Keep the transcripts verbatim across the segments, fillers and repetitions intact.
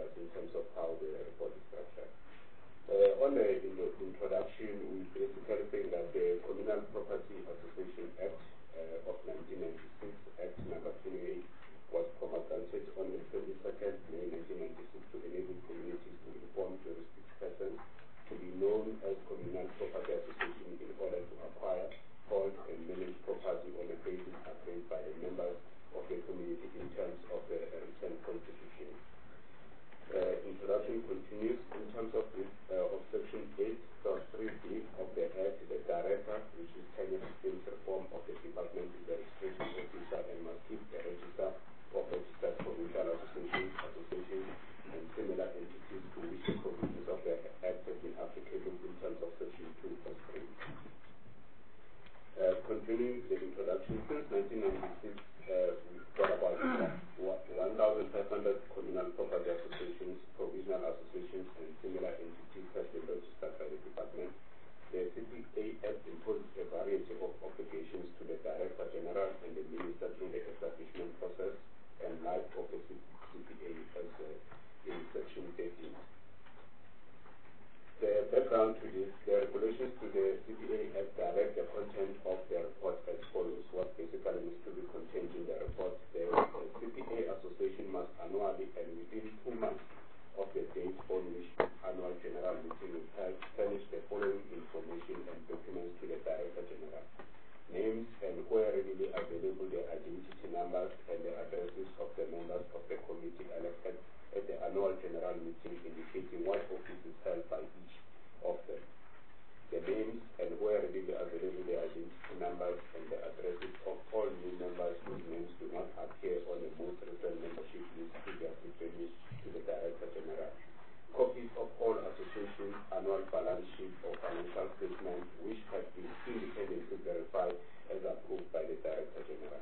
members in terms of how the report is structured. Uh, on the in the introduction, we basically saying that the Communal Property Association Act uh, of nineteen ninety-six, Act number twenty-eight, was promulgated on the twenty-second of May nineteen ninety-six to enable communities to inform jurisdiction persons to be known as Communal Property Association in order to acquire, hold, and manage property on a basis agreed by the members of the community in terms of the uh, written constitution. Uh, introduction continues in terms of this, uh, of section eight point three B of the Act. The director, which is tenure in reform of the department, is the registration officer and must keep the register of registered provincial associations, associations, and similar entities to which the provisions of the Act have been applicable in terms of section two point three. Uh, continuing the introduction, since nineteen ninety-six, uh, we've got about one thousand five hundred communal property associations, provisional associations, and similar entities have been registered by the department. The C P A Act imposes a variety of obligations to the Director General and the Minister through the establishment process and life of the C P A as uh, in section thirteen. The background to this, the regulations to the C P A Act direct the content of the report as follows. What basically needs to be contained in the report: the, the C P A association must annually and within two months of the date on which annual general meeting is held, furnish the following information and documents to the Director General: names and where readily available the identity numbers and the addresses of the members of the committee elected at the annual general meeting, indicating what office is held by each of them. The names and where readily available the identity numbers and the addresses of all new members whose names do not appear on the most recent membership list previously furnished to the Director General. Copies of all association annual balance sheet or financial statements which have been independently verified as approved by the Director General.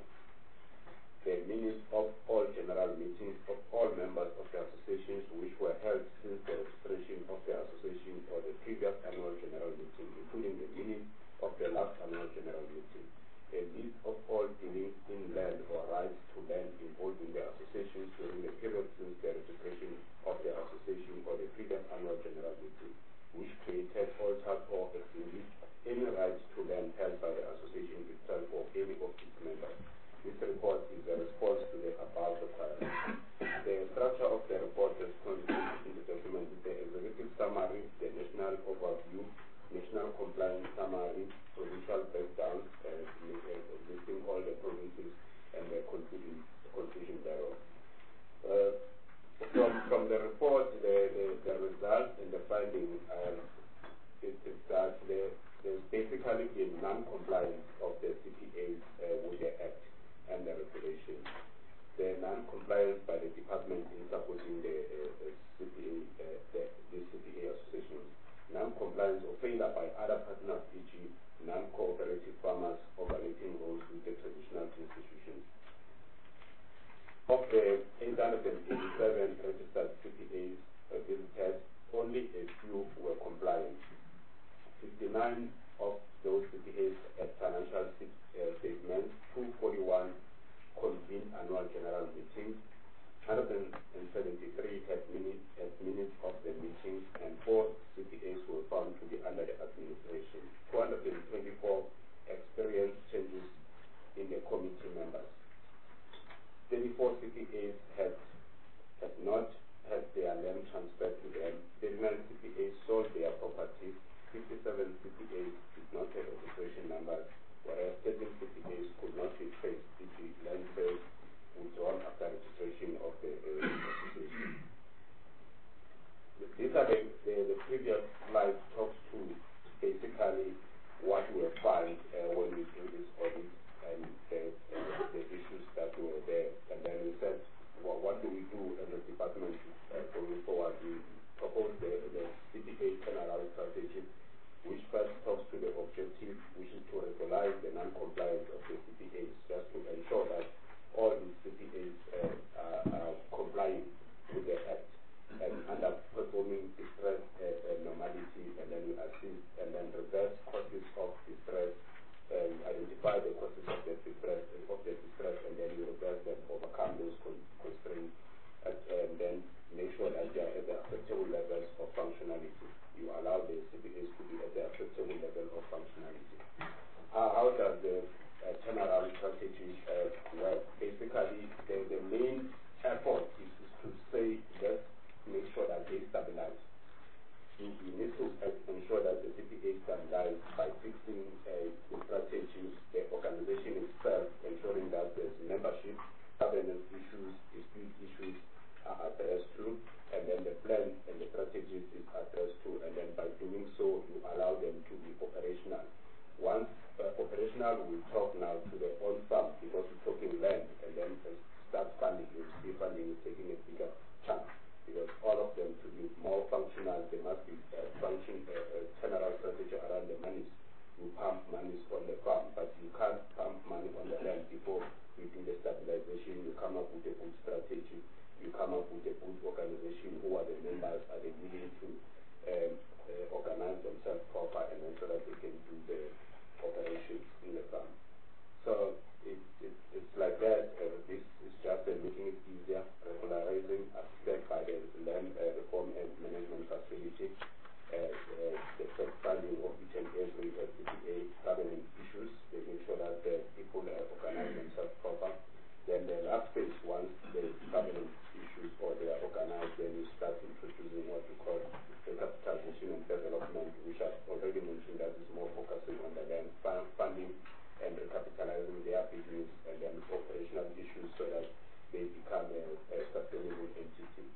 The minutes of all general meetings of all members of the associations which were held since the registration of the association or the previous annual general meeting, including the minutes of the last annual general meeting. A list of all dealings in land or rights to land involved in the associations during the period since the registration of the association or the previous annual general meeting, which created, altered, or extinguished any rights to land held by the association itself or any of its members. This report is a response to the above requirements. The structure of the report is contained in the document is the executive summary, the national overview, national compliance summary, provincial breakdown, uh, listing all the provinces and the conclusion, conclusion thereof. Uh, from, from the report, the, the, the results and the finding uh, is, is that there, there's basically been non-compliance of the C P As uh, with the Act and the regulation. The non-compliance by the department in supporting the uh, C P A, uh, the, the C P A associations, non-compliance or failure by other partners, for example, non-cooperative farmers operating roles with the traditional institutions. Of the eight hundred eighty-seven registered C P As uh, visited, only a few were compliant. fifty-nine of those C P As had financial uh, statements, two hundred forty-one convened annual general meetings, one hundred seventy-three had minutes, had minutes of the meetings, and four C P As were found to be under the administration. two hundred twenty-four experienced changes in the committee members. thirty-four C P As had, had not had their land transferred to them. thirty-nine C P As sold their properties. fifty-seven C P As did not have registration numbers, whereas thirteen C P As could not be traced due to land sales withdrawn after registration of the uh, association. These are the, the, the previous slide talks to basically what we find uh, when we do this audit and the, uh, the issues that were there. And then we said, well, what do we do as a department uh, going forward? We propose the, the C P A turnaround strategy, which first talks to the objective, which is to regularize the non-compliance of the C P As, just to ensure that all the C P As uh, are, are complying with the Act and underperforming distress uh, and normality, and then we assist and then reverse causes of distress, and identify the causes of the distress, of the distress, and then we reverse them, overcome those con constraints, and, and then make sure that they level of functionality. Uh, how does the uh, turnaround strategy uh, work? Basically, the, the main effort is, is to say, let's make sure that they stabilize. We, we need to uh, ensure that the C P A stabilize by fixing uh, the strategies, the organization itself, ensuring that there's membership, governance issues, dispute issues are addressed too, and then the plan and the strategies is addressed too, and then by doing so, you allow them to be operational. Once uh, operational, we talk now to the on farm because we're talking land, and then uh, start funding. You see funding is taking a bigger chunk because all of them to be more functional, there must be a function, a, a turnaround strategy around the monies. You pump monies on the farm, but you can't pump money on the land before you do the stabilization. You come up with a good strategy. You come up with a good organization. Who are the members? Are they willing to um, uh, organize themselves proper and then so that they can do the operations in the farm? So it, it, it's like that. Uh, this is just uh, making it easier, regularizing, assisted by the land uh, reform and management facility, uh, uh, the first funding of each and every uh, C P A governance issues. They make sure that the people uh, organize themselves proper. Then the last phase, once the governance issues or they are organized, then you start introducing what we call recapitalization and development, which I've already mentioned that is more focusing on the land funding and recapitalizing their business and then operational issues so that they become a, a sustainable entity.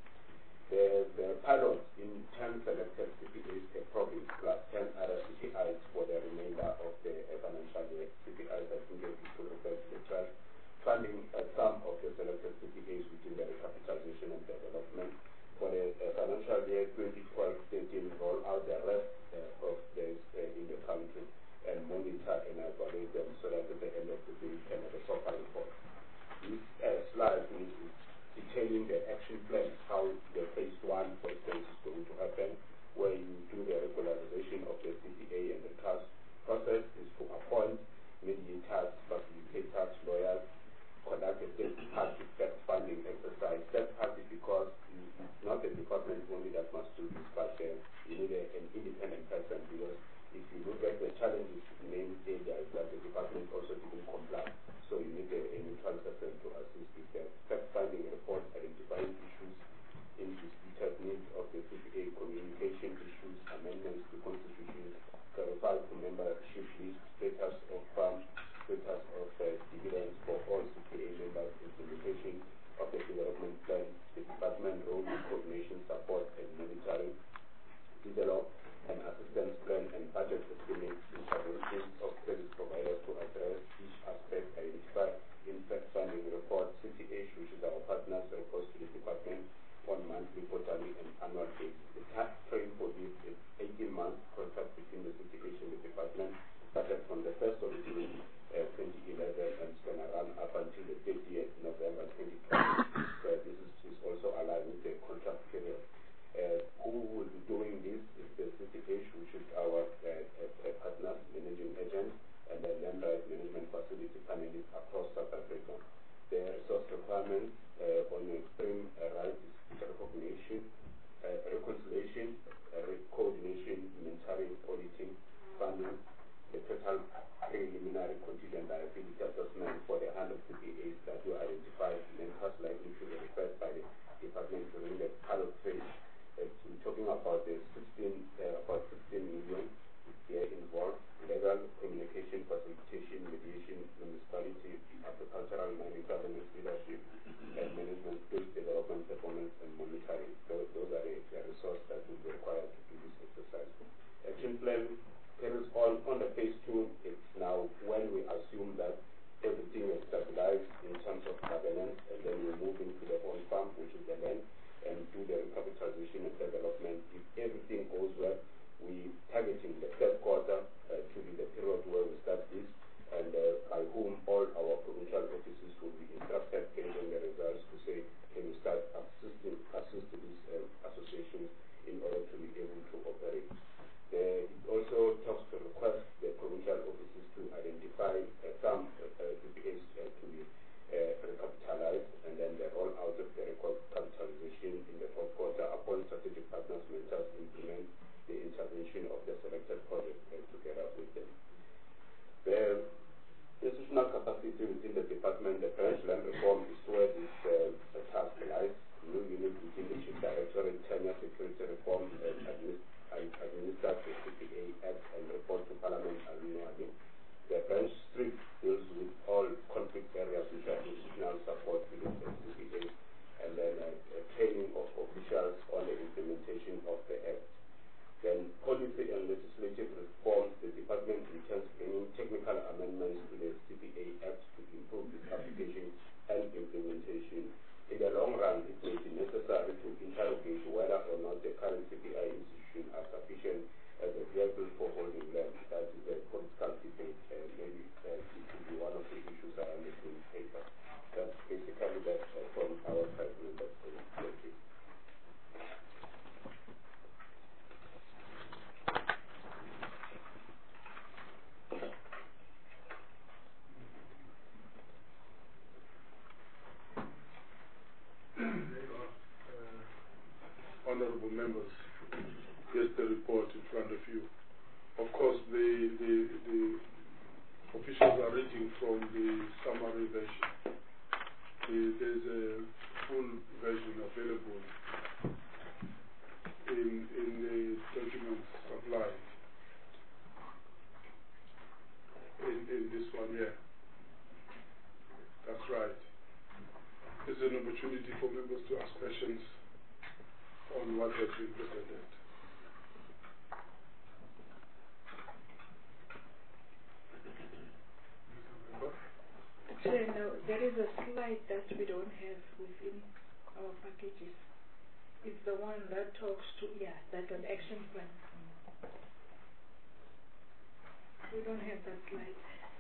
The, the pilot in ten selected C P As, a province plus ten other C P Is for the remainder of the uh, financial year. C P Is, I think they will refer to the twelve, funding uh, some of the selected C P As within the recapitalization and development. For the uh, financial year twenty twelve thirteen, roll out the rest uh, of this uh, in the country and monitor and evaluate them so that at the end of the day we can have a proper report. This uh, slide is detailing the action plan, how the phase one, for instance, is going to happen, where you do the regularization of the C P A and the trust process is to appoint mediators, facilitators, lawyers, conduct a third-party fact funding exercise. Third-party because it's not the department only that must do this, but uh, you need a, an independent person because if you look at the challenges in main areas that the department also didn't comply, so you need a, a neutral person to assist with the fact-finding report, identifying issues in disputed needs of the C P A, communication issues, amendments to constitution, clarify to membership list, status of farm, status of uh, dividends for all C P A members, implementation of the development plan, the department role in coordination, support, and monitoring, develop an assistance plan and budget estimates, interventions of service providers to address each aspect, identify in fact funding report, C T H, which is our partners, reports to the department on monthly, quarterly, and annual basis. The time frame for this is eighteen months contract between the C T H and the department, started from the first of June uh, twenty eleven and it's going to run up until the thirtieth of November twenty twenty. So this is, is also aligned with the contract period. Uh, who will be doing this is the C T H, which is our uh, uh, partner, managing agent, and the land right management facility panelists across South Africa. The resource requirements uh, on extreme uh, rights is recognition, uh, reconciliation, uh, coordination, mentoring, auditing, funding, the total preliminary contingent liability assessment for the one hundred C P As that were identified and cost likely to be referred by the department during the pilot phase. Uh, we're talking about the sixteen, uh, about sixteen million here involved, legal, communication, facilitation, mediation, municipality, agricultural, mining, governance, leadership, and management, skills development, performance, and monitoring. Those, those are the, the resources that will be required to do this exercise. Action plan carries on on the phase two. It's now when we assume that everything is stabilized in terms of governance, and then we move into the on farm, which is the land, and do the recapitalization and development. If everything goes well, we targeting the third quarter uh, to be the period where we start this, and uh, by whom all our provincial offices will be instructed based on the results to say, can we start assisting assist these uh, associations in order to be able to operate. The, it also talks to request the provincial offices to identify uh, some uh, C P As uh, to be uh, recapitalized, and then the roll out of the recapitalization in the fourth quarter upon strategic partners, mentors, implement the intervention of the selected project uh, together with them. The institutional capacity within the department, the branch land reform is where this uh, task lies. New unit within the Chief Directorate, tenure security reform, and administ administer the C P A Act and report to Parliament annually. The branch street deals with all conflict areas which are institutional support within the C P A, and then uh, uh, training of officials on the implementation of the Act. Then policy and legislative reforms, the department intends bringing technical amendments to the C P A Act to improve its application and implementation. In the long run, it may be necessary to interrogate whether or not the current C P I institutions are sufficient as a vehicle for holding land. That is a political debate, and maybe uh, it could be one of the issues around the green paper. That's basically that uh, from our side. Members. Thank you. Honorable members, here's the report in front of you. Of course, the, the, the officials are reading from the summary version. The, there's a full version available in, in the documents supplied. In, in this one here. That's right. It's an opportunity for members to ask questions on what has been presented. Chair, no, there is a slide that we don't have within our packages. It's the one that talks to, yeah, that an action plan. We don't have that slide.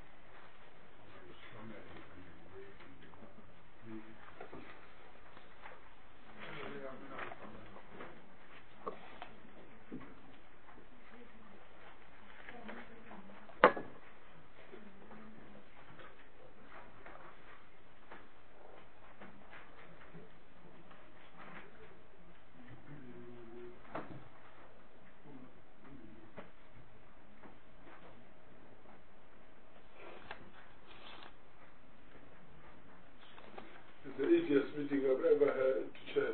The easiest meeting I've ever had to chair.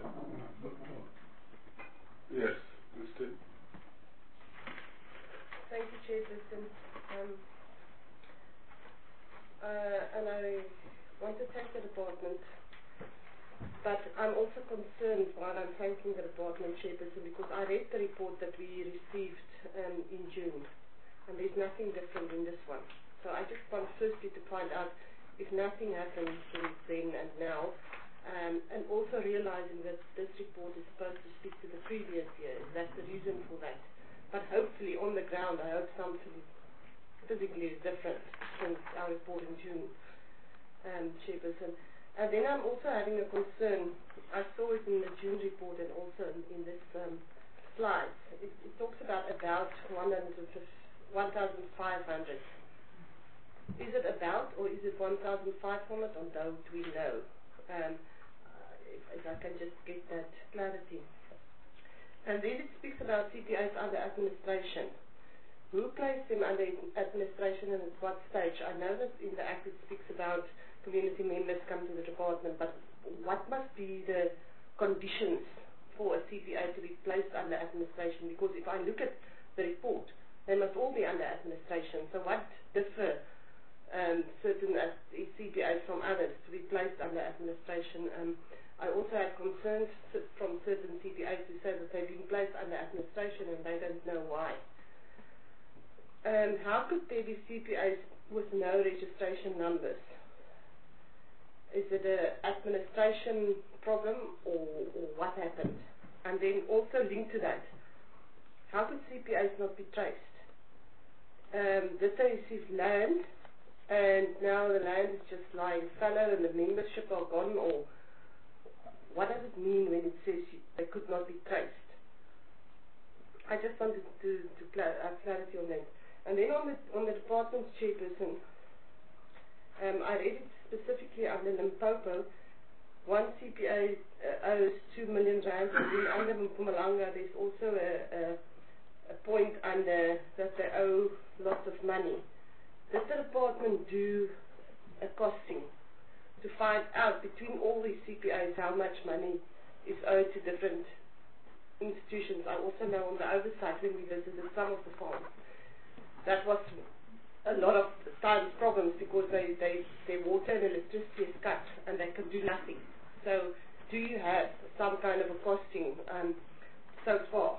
Yes, Mister Thank you, Chairperson. Um, uh, and I want to thank the department, but I'm also concerned while I'm thanking the department, Chairperson, because I read the report that we received um, in June, and there's nothing different in this one. So I just want firstly to find out if nothing happened since then and now, um, and also realizing that this report is supposed to speak to the previous year. That's the reason for that. But hopefully on the ground, I hope something physically is different since our report in June, um, Chairperson. And then I'm also having a concern. I saw it in the June report and also in, in this um, slide. It, it talks about about one thousand five hundred. Is it about or is it one thousand five hundred, or don't we know? Um, if, if I can just get that clarity. And then it speaks about C P As under administration. Who placed them under administration and at what stage? I know that in the Act it speaks about community members come to the department, but what must be the conditions for a C P A to be placed under administration? Because if I look at the report, they must all be under administration. So what differ Um, certain uh, C P As from others to be placed under administration? Um, I also have concerns from certain C P As who say that they've been placed under administration and they don't know why. Um, how could there be C P As with no registration numbers? Is it an administration problem or, or what happened? And then also linked to that, how could C P As not be traced? Um, did they receive land and now the land is just lying fallow and the membership are gone, or what does it mean when it says you, they could not be traced? I just wanted to, to cl have clarity on that. And then on the, on the department's chairperson, um, I read it specifically under Limpopo. One C P A uh, owes two million rand, and then under Mpumalanga there's also a, a, a point under that they owe lots of money. Did the department do a costing to find out between all these C P As how much money is owed to different institutions? I also know on the oversight when we visited some of the farms, that was a lot of times problems because they, they, their water and electricity is cut and they can do nothing. So do you have some kind of a costing um, so far?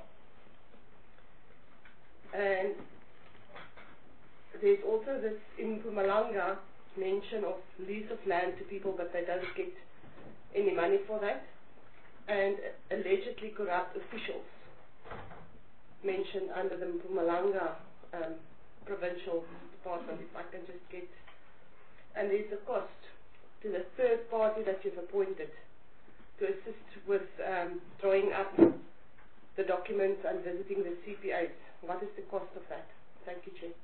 And there's also this in Mpumalanga mention of lease of land to people, but they don't get any money for that. And allegedly corrupt officials mentioned under the Mpumalanga um, provincial department, if I can just get. And there's a cost to the third party that you've appointed to assist with um, drawing up the documents and visiting the C P As. What is the cost of that? Thank you, Chair.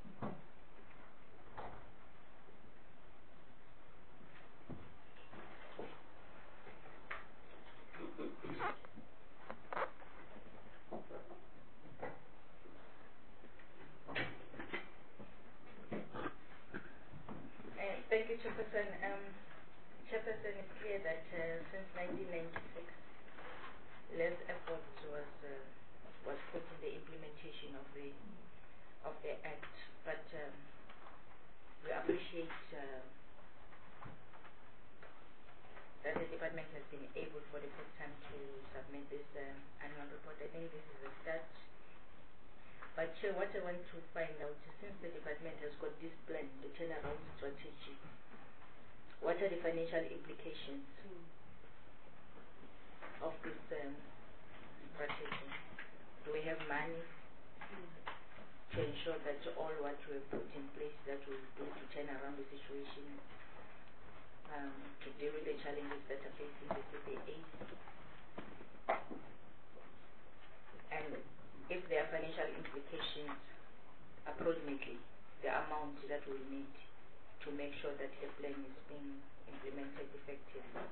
Thank you, Chairperson. Um, Chairperson, it's clear that uh, since nineteen ninety-six, less effort was uh, was put in the implementation of the of the Act, but um, we appreciate uh, that the department has been able for the first time to submit this um, annual report. I think this is a start. But Chair, what I want to find out is, since the department has got this plan, the turnaround strategy, what are the financial implications mm. of this um, strategy? Do we have money mm. to ensure that all what we have put in place that will do to turn around the situation, um, to deal with the challenges that are facing the C P As? And if there are financial implications, approximately the amount that we need to make sure that the plan is being implemented effectively.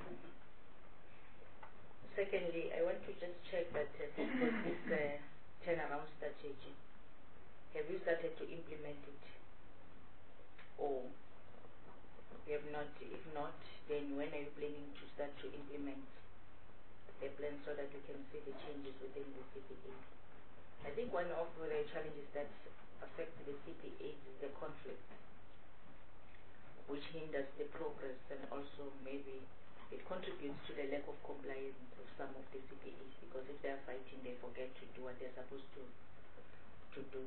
Secondly, I want to just check that uh, for this uh, turnaround strategy, have you started to implement it, or you have not? If not, then when are you planning to start to implement the plan so that we can see the changes within the C P A? I think one of the challenges that affect the C P As is the conflict, which hinders the progress, and also maybe it contributes to the lack of compliance of some of the C P As, because if they are fighting, they forget to do what they're supposed to to do.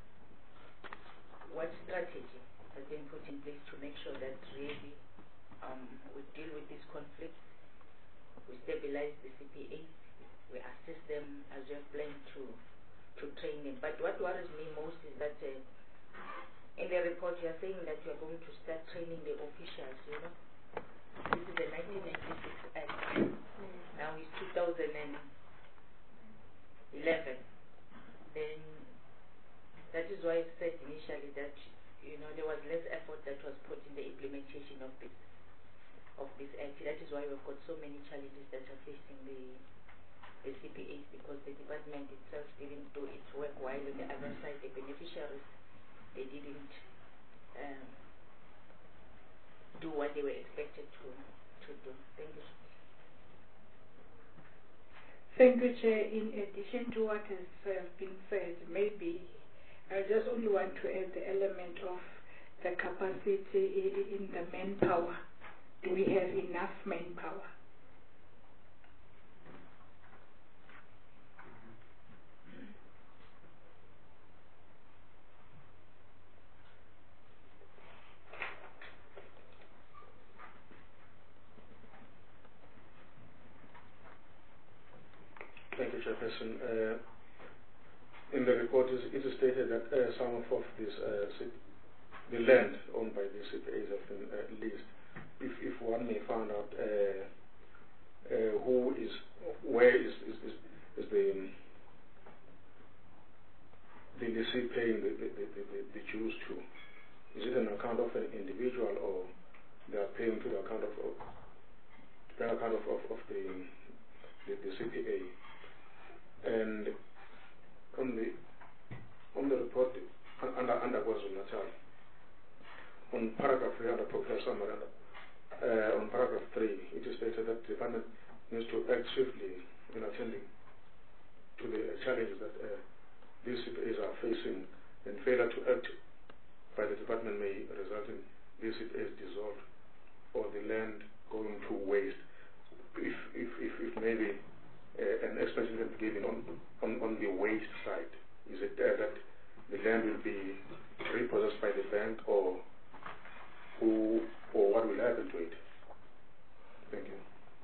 What strategy has been put in place to make sure that really um, we deal with this conflict, we stabilize the C P As, we assist them as we have planned to to train them? But what worries me most is that uh, in the report you are saying that you are going to start training the officials, you know. This is the nineteen ninety-six Act. Mm. Now it's two thousand eleven. Then that is why I said initially that, you know, there was less effort that was put in the implementation of this of this Act. That is why we've got so many challenges that are facing the the C P As, because the department itself didn't do its work, while on the other side, the beneficiaries, they didn't um, do what they were expected to, to do. Thank you. Thank you, Chair. In addition to what has uh, been said, maybe I just only want to add the element of the capacity in the manpower. Do we have enough manpower? Thank you, Chairperson. Uh, in the report, it is stated that uh, some of this, uh, the land owned by the C P As have been uh, leased. If, if one may find out uh, uh, who is, where is, is, is, is the the lessee paying the, the, the, the, the dues to? Is it an account of an individual, or they are paying to the account of, of the account of, of, of the, the the C P A? And on the summary. Uh, on paragraph three, it is stated that the department needs to act swiftly in attending to the uh, challenges that uh, these C P As are facing, and failure to act by the department may result in these C P As dissolved or the land going to waste. If, if, if, if maybe uh, an explanation can be given on, on, on the waste side, is it uh, that the land will be repossessed by the bank, or who, or what will happen to it? Thank you.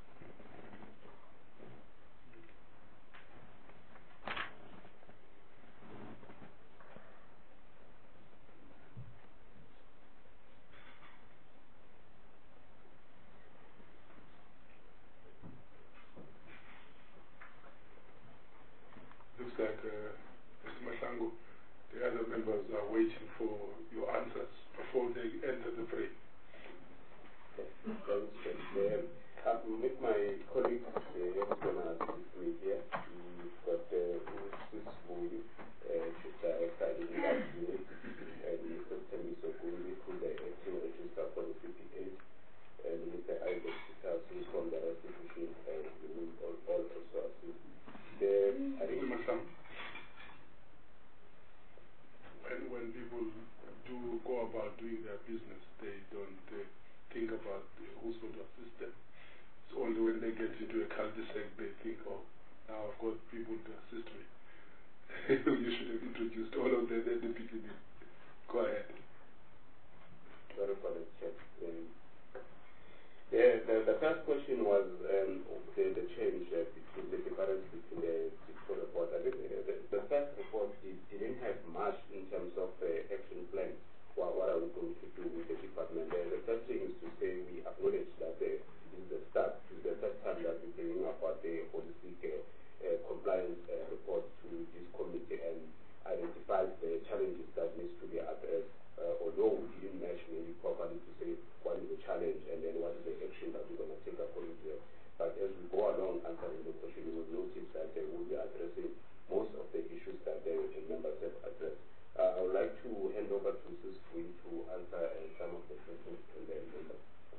Looks like uh, Mister Masango, the other members are waiting for your answers before they enter the frame. Thanks, Chair. Uh, with my colleagues, uh, who's going to assist me here, we've got Mister Sibuli, Chief Director in that unit, and Mister Tembiso Gumbi, who's the acting registrar for the C P As, and Mister Isaac Sitasu from the restitution, and we will all, all also assist. The, I think when, when people do go about doing their business, they don't uh, think about who's going to assist them. It's only when they get into a cul-de-sac they think, oh, now I've got people to assist me. You should have introduced all of them at the beginning. Go ahead. Sorry for the check. Um, the, the, the first question was um, the, the change uh, between the difference between the two reports. I think uh, the, the first report did, didn't have much in terms of uh, action plan. What, what are we going to do with the department? Uh, the first thing is to say we acknowledge that uh, this is the start. This is the first time that we're hearing about the holistic uh, uh, compliance uh, report to this committee and identifies the challenges that needs to be addressed. Uh, although we didn't match maybe properly to say what is the challenge and then what is the action that we're going to take according to it. But as we go along answering the question, we will notice that they will be addressing most of the issues that the members have addressed. Uh, I would like to hand over to Missus Fui to answer uh, some of the questions and then members.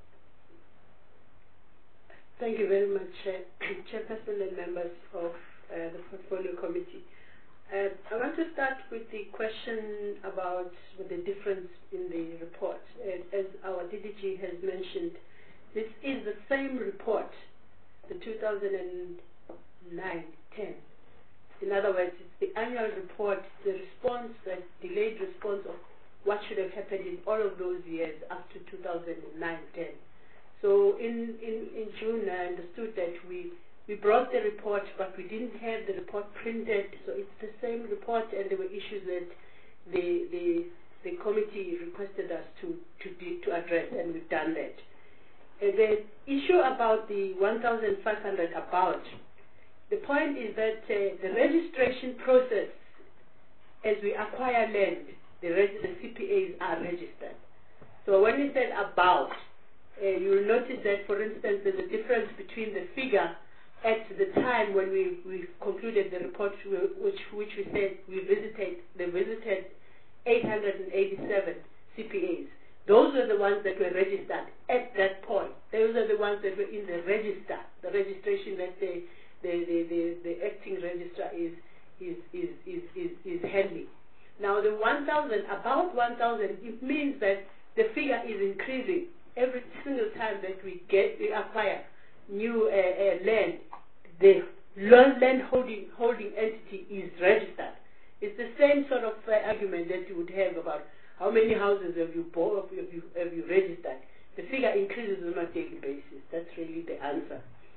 Thank you very much, uh, Chairperson and members of uh, the Portfolio Committee. Uh, I want to start with the question about with the difference in the report. Uh, as our D D G has mentioned, this is the same report, the two thousand nine ten. In other words, it's the annual report, the response, the delayed response of what should have happened in all of those years up to two thousand nine ten. So in, in, in June, I understood that we, we brought the report, but we didn't have the report printed. So it's the same report, and there were issues that the, the, the committee requested us to, to, to address, and we've done that. Uh, the issue about the one thousand five hundred about, the point is that uh, the registration process, as we acquire land, the, reg the C P As are registered. So when we said about, uh, you will notice that, for instance, there's a difference between the figure at the time when we, we concluded the report, which, which we said we visited, they visited eight hundred eighty-seven C P As. Those are the ones that were registered at that point. Those are the ones that were in the register, the registration that the the, the, the, the acting registrar is is, is, is, is, is handling. Now the one thousand, about one thousand, it means that the figure is increasing every single time that we get, we acquire new uh, uh, land. The land holding, holding entity is registered. It's the same sort of uh, argument that you would have about how many houses have you bought, have you, have you registered. The figure increases on a daily basis. That's really the answer.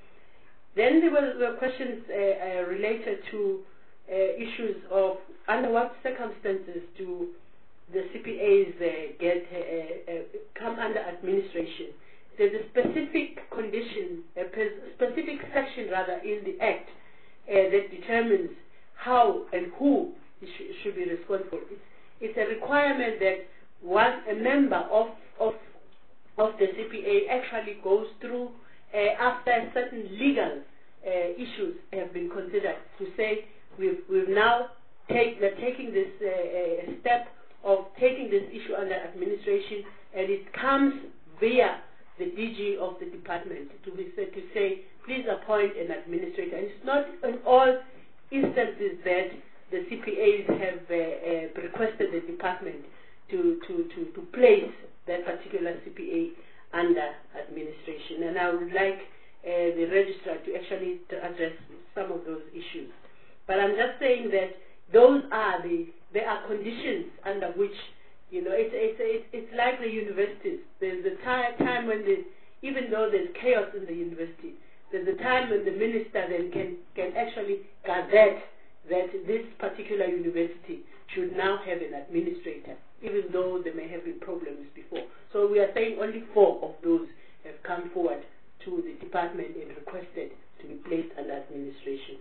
Then there were, were questions uh, uh, related to uh, issues of under what circumstances do the C P As uh, get uh, uh, come under administration. There's a specific condition, a specific section rather in the Act uh, that determines how and who sh should be responsible. It's, it's a requirement that one a member of of of the C P A actually goes through uh, after certain legal uh, issues have been considered to say we've we've now take we're taking this uh, uh, step of taking this issue under administration, and it comes via the D G of the department to be said to say, please appoint an administrator. And it's not in all instances that the C P As have uh, uh, requested the department to, to, to, to place that particular C P A under administration. And I would like uh, the registrar to actually to address some of those issues. But I'm just saying that those are the, there are conditions under which, you know, it's, it's, it's, it's like the universities. There's a time, time when the, even though there's chaos in the university, there's a time when the minister then can, can actually gazette that this particular university should now have an administrator, even though there may have been problems before. So we are saying only four of those have come forward to the department and requested to be placed under administration.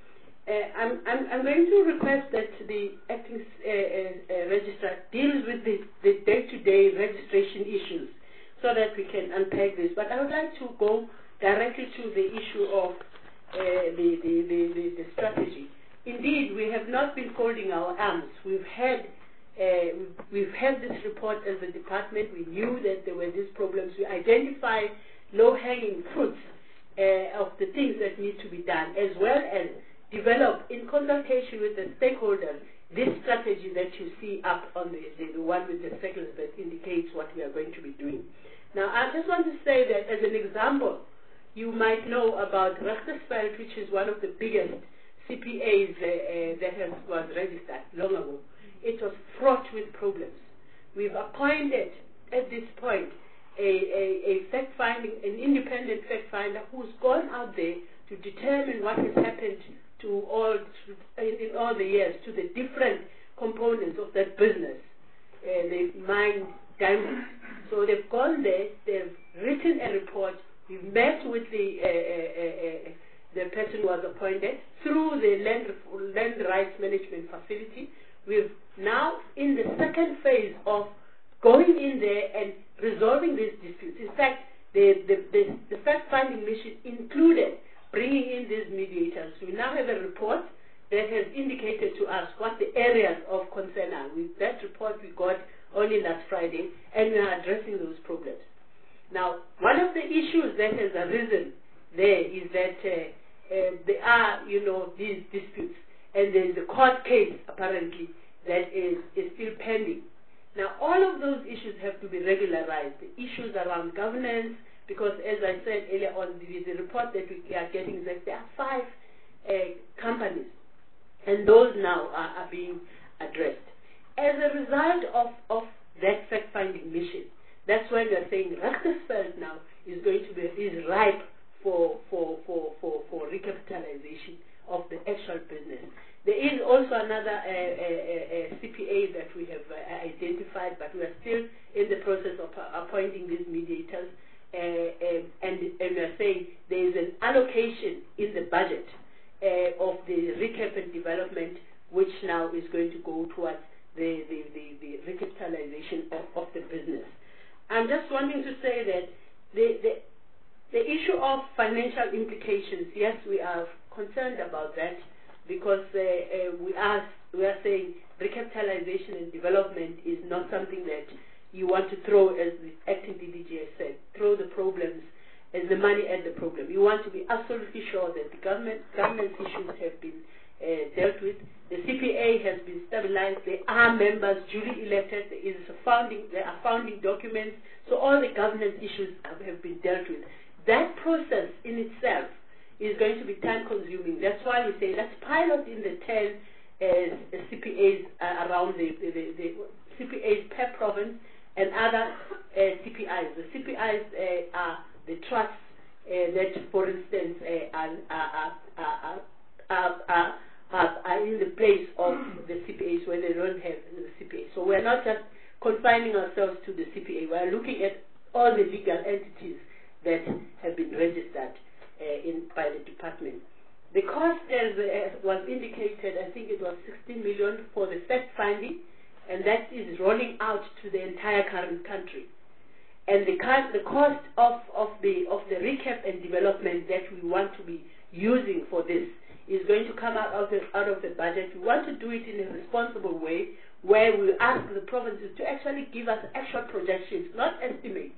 Uh, I'm, I'm, I'm going to request that the acting uh, uh, registrar deals with the, the day-to-day registration issues so that we can unpack this. But I would like to go directly to the issue of uh, the, the, the, the, the strategy. Indeed, we have not been folding our arms. We've had, uh, we've had this report as a department. We knew that there were these problems. We identified low-hanging fruits uh, of the things that need to be done, as well as develop, in consultation with the stakeholders, this strategy that you see up on the, the, the one with the circles that indicates what we are going to be doing. Now, I just want to say that as an example, you might know about Richtersveld, which is one of the biggest C P As uh, uh, that has, was registered long ago. It was fraught with problems. We've appointed, at this point, a, a, a fact-finding, an independent fact-finder who's gone out there to determine what has happened to all, to, in, in all the years, to the different components of that business. Uh, they've mined diamonds. So they've gone there, they've written a report, we've met with the, uh, uh, uh, the person who was appointed through the land, land rights management facility. We've now in the second phase of going in there and resolving these disputes. In fact, the, the, the, the fact-finding mission included bringing in these mediators. We now have a report that has indicated to us what the areas of concern are. With that report we got only last Friday, and we are addressing those problems. Now, one of the issues that has arisen there is that uh, uh, there are, you know, these disputes, and there is a court case, apparently, that is, is still pending. Now, all of those issues have to be regularized. The issues around governance, because as I said earlier on, the, the report that we are getting is that there are five uh, companies, and those now are, are being addressed. As a result of, of that fact-finding mission, that's why we are saying Richtersveld now is going to be is ripe for for, for, for, for recapitalization of the actual business. There is also another uh, uh, uh, C P A that we have uh, identified, but we are still in the process of uh, appointing these mediators. Uh, uh, and, and we are saying there is an allocation in the budget uh, of the recap and development, which now is going to go towards the, the, the, the recapitalization of, of the business. I'm just wanting to say that the, the, the issue of financial implications, yes, we are concerned about that, because uh, uh, we, are, we are saying recapitalization and development is not something that you want to throw, as the acting D D G has said, throw the problems as the money at the problem. You want to be absolutely sure that the government governance issues have been uh, dealt with. The C P A has been stabilized. There are members duly elected. There is a founding. There are founding documents. So all the governance issues have, have been dealt with. That process in itself is going to be time-consuming. That's why we say let's pilot in the ten uh, C P As uh, around the, the, the, the C P As per province and other uh, C P Is. The C P Is uh, are the trusts uh, that, for instance, uh, are, are, are, are, are, are, are in the place of the C P As where they don't have the C P A. So we're not just confining ourselves to the C P A. We're looking at all the legal entities that have been registered uh, in, by the department. The cost, as uh, was indicated, I think it was sixteen million for the fact-finding, and that is rolling out to the entire current country. And the, the cost of, of, the, of the recap and development that we want to be using for this is going to come out of, the, out of the budget. We want to do it in a responsible way, where we ask the provinces to actually give us actual projections, not estimates,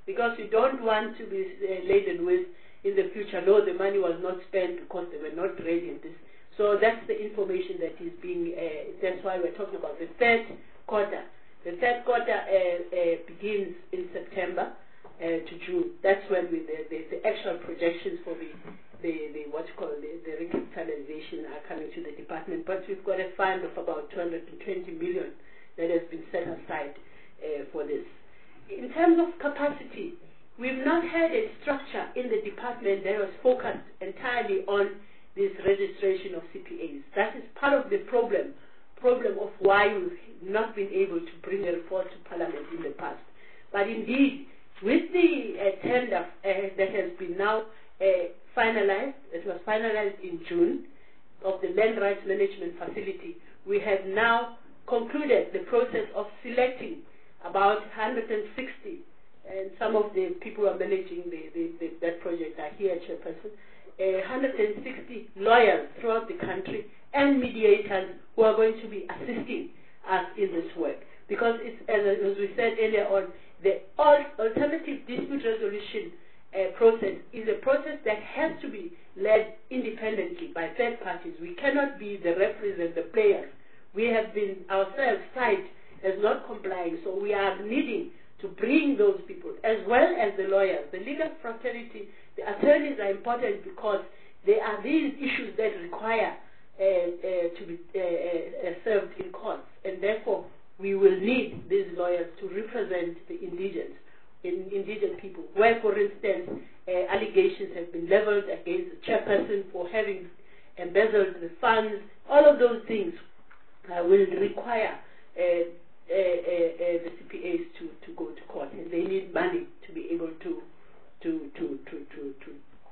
because we don't want to be uh, laden with in the future, no, the money was not spent because they were not ready in this. So that's the information that is being, uh, that's why we're talking about the third quarter. The third quarter uh, uh, begins in September uh, to June. That's when we, the, the, the actual projections for the, the, the what you call the, the recapitalization are coming to the department. But we've got a fund of about two hundred twenty million that has been set aside uh, for this. In terms of capacity, we've not had a structure in the department that was focused entirely on this registration of C P As. That is part of the problem, problem of why we've not been able to bring a report to Parliament in the past. But indeed, with the uh, tender uh, that has been now uh, finalized, it was finalized in June, of the Land Rights Management Facility, we have now concluded the process of selecting about one hundred sixty, and some of the people who are managing the, the, the, that project are here, Chairperson, uh, one hundred sixty lawyers throughout the country and mediators who are going to be assisting us in this work. Because it's, as, as we said earlier on, the alternative dispute resolution uh, process is a process that has to be led independently by third parties. We cannot be the referees and the players. We have been ourselves cited as not complying, so we are needing to bring those people, as well as the lawyers. The legal fraternity, the attorneys are important because they are these issues that require uh, uh, to be uh, uh, served in courts, and therefore we will need these lawyers to represent the indigents, in, indigent people, where, for instance, uh, allegations have been leveled against the chairperson for having embezzled the funds. All of those things uh, will require uh, Uh, uh, uh, the C P As to, to go to court, and they need money to be able to to to to to to,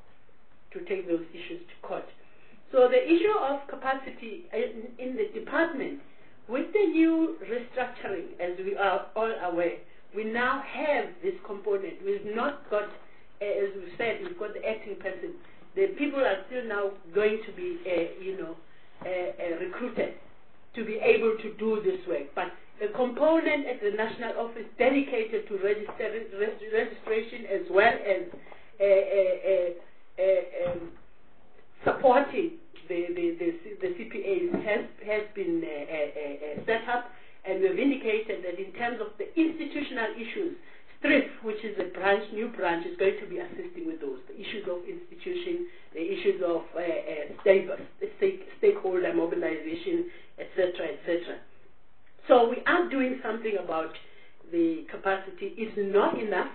to take those issues to court. So the issue of capacity in, in the department, with the new restructuring, as we are all aware, we now have this component. We've not got, uh, as we said, we've got the acting person. The people are still now going to be, uh, you know, uh, uh, recruited to be able to do this work, but a component at the national office dedicated to register, registration as well as uh, uh, uh, uh, um, supporting the, the, the, the C P As has, has been uh, uh, uh, set up, and we've indicated that in terms of the institutional issues, S T R I F, which is a branch, new branch, is going to be assisting with those, the issues of institution, the issues of uh, uh, stake, stake, stakeholder mobilization, et cetera, et cetera. So we are doing something about the capacity. It's not enough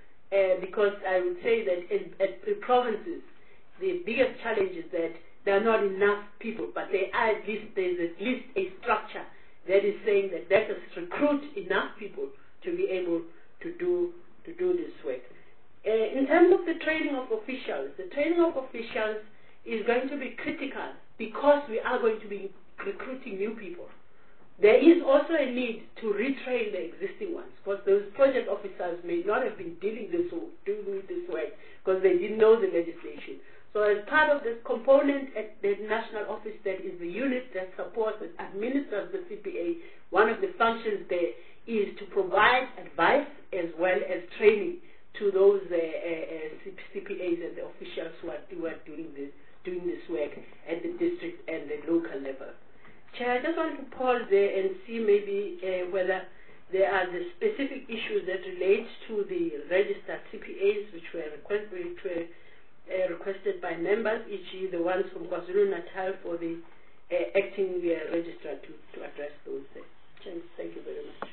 uh, because I would say that in, at the provinces, the biggest challenge is that there are not enough people, but there are at least there's at least a structure that is saying that let us recruit enough people to be able to do to do this work. Uh, in terms of the training of officials, the training of officials is going to be critical because we are going to be recruiting new people. There is also a need to retrain the existing ones, because those project officers may not have been dealing this doing this work because they didn't know the legislation. So as part of this component at the national office, that is the unit that supports and administers the C P A, one of the functions there is to provide advice as well as training to those uh, uh, C P As and the officials who are, who are doing this doing this work at the district and the local level. Chair, I just want to pause there and see maybe uh, whether there are the specific issues that relate to the registered C P As which were, request, which were uh, requested by members, for example the ones from KwaZulu-Natal, for the uh, acting uh, registrar to, to address those there. Chair, thank you very much.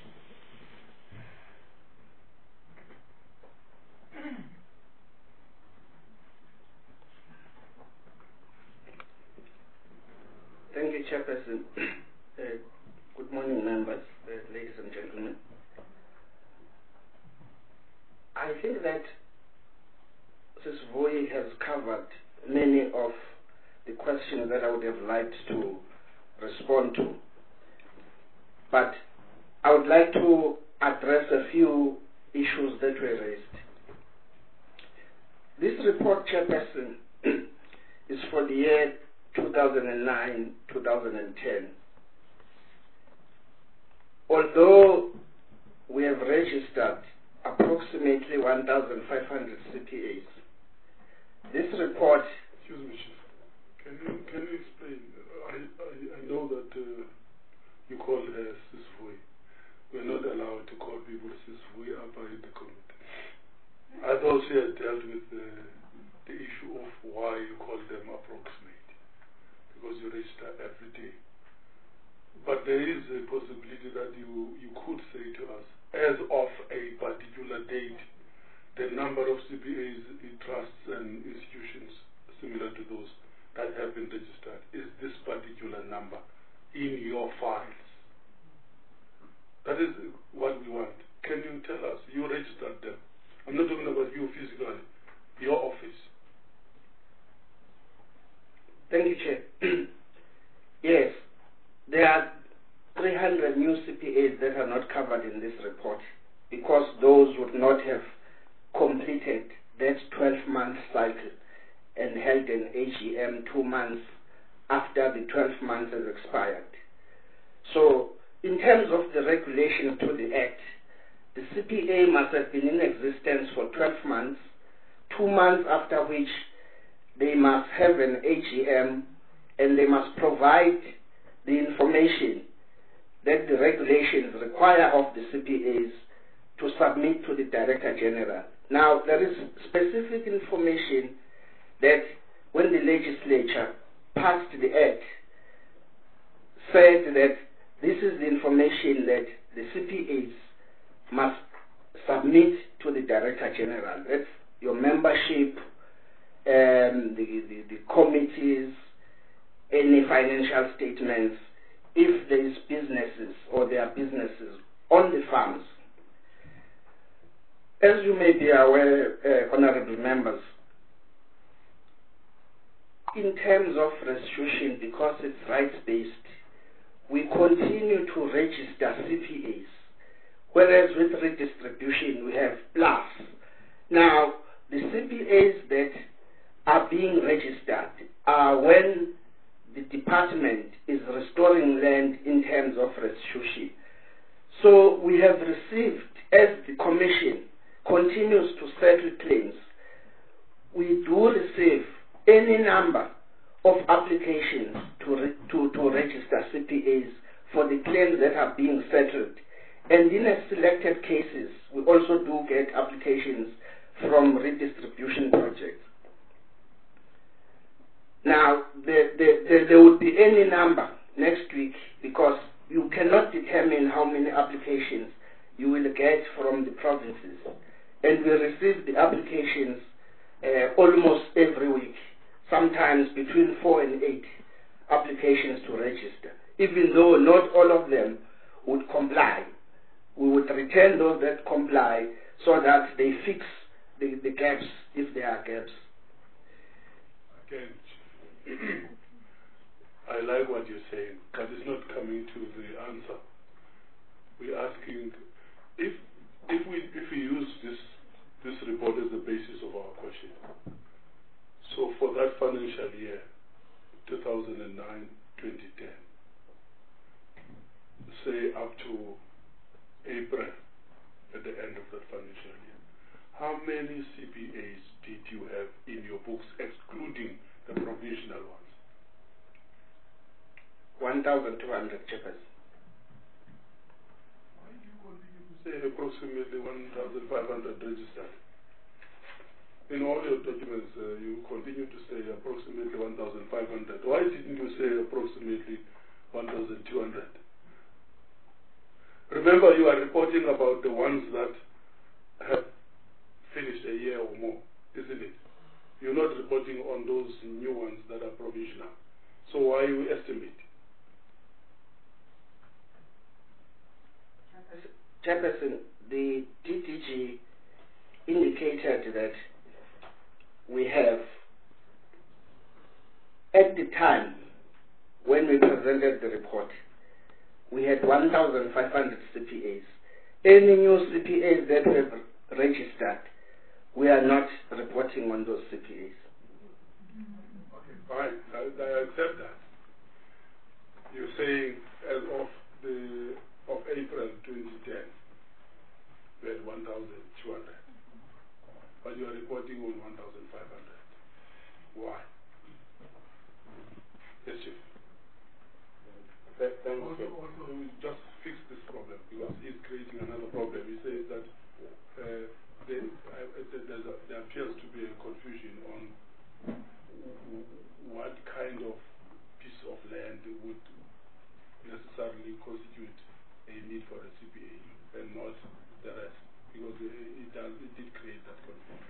Thank you, Chairperson. Uh, good morning, members, uh, ladies and gentlemen. I think that Missus Voi has covered many of the questions that I would have liked to respond to. But I would like to address a few issues that were raised. This report, Chairperson, is for the year two thousand nine to two thousand ten. Although we have registered approximately one thousand five hundred C P As. This report... Excuse me, Chief. Can you, can you explain? I, I, I know that uh, you call her Sisvui. We're not allowed to call people Sisvui up by the committee. I thought she had dealt with the, the issue of why you call them approximate, because you register every day. But there is a possibility that you, you could say to us, as of a particular date, the number of C P As in trusts and institutions similar to those that have been registered is this particular number in your files. That is what we want. Can you tell us? You registered them. I'm not talking about you physically, your office. Thank you, Chair. Yes, there are three hundred new C P As that are not covered in this report because those would not have completed that twelve-month cycle and held an A G M two months after the twelve months has expired. So, in terms of the regulations to the Act, the C P A must have been in existence for twelve months, two months after which they must have an A G M and they must provide the information that the regulations require of the C P As to submit to the Director General. Now, there is specific information that when the legislature passed the Act, said that this is the information that the C P As must submit to the Director General. That's your membership, um, the, the, the committees, any financial statements, if there is businesses or there are businesses on the farms. As you may be aware, uh, honorable members, in terms of restitution, because it's rights-based, we continue to register C P As, whereas with redistribution we have plus. Now, the C P As that are being registered are when the department is restoring land in terms of restitution. So we have received, as the Commission continues to settle claims, we do receive any number of applications to, re to, to register C P As for the claims that are being settled. And in a selected cases, we also do get applications from redistribution projects. Now, there, there, there, there would be any number next week because you cannot determine how many applications you will get from the provinces. And we receive the applications uh, almost every week, sometimes between four and eight applications to register. Even though not all of them would comply, we would return those that comply so that they fix the, the gaps if there are gaps. Again, I like what you're saying, but it's not coming to the answer. We're asking if if we if we use this this report as the basis of our question. So for that financial year, two thousand nine to twenty ten, say up to April at the end of that financial year, how many C P As did you have in your books, excluding the provisional ones? one thousand two hundred chippers. Why do you continue to say approximately one thousand five hundred registered? In all your documents, uh, you continue to say approximately one thousand five hundred. Why didn't you say approximately one thousand two hundred? Remember, you are reporting about the ones that have finished a year or more, isn't it? You're not reporting on those new ones that are provisional. So why you estimate? Chairperson, the D T G indicated that we have, at the time when we presented the report, we had one thousand five hundred C P As. Any new C P As that we have registered, we are not reporting on those C P As. Okay, fine. I, I accept that. You're saying as of the of April twenty ten, we had one thousand but you are reporting on one thousand five hundred. Why? Yes, Chief. Thank also, you. also, we just fix this problem because it's creating another problem. He says that uh, there, uh, there's a, there appears to be a confusion on what kind of piece of land would necessarily constitute a need for a C P A and not the rest, because it, it does it did create that confusion.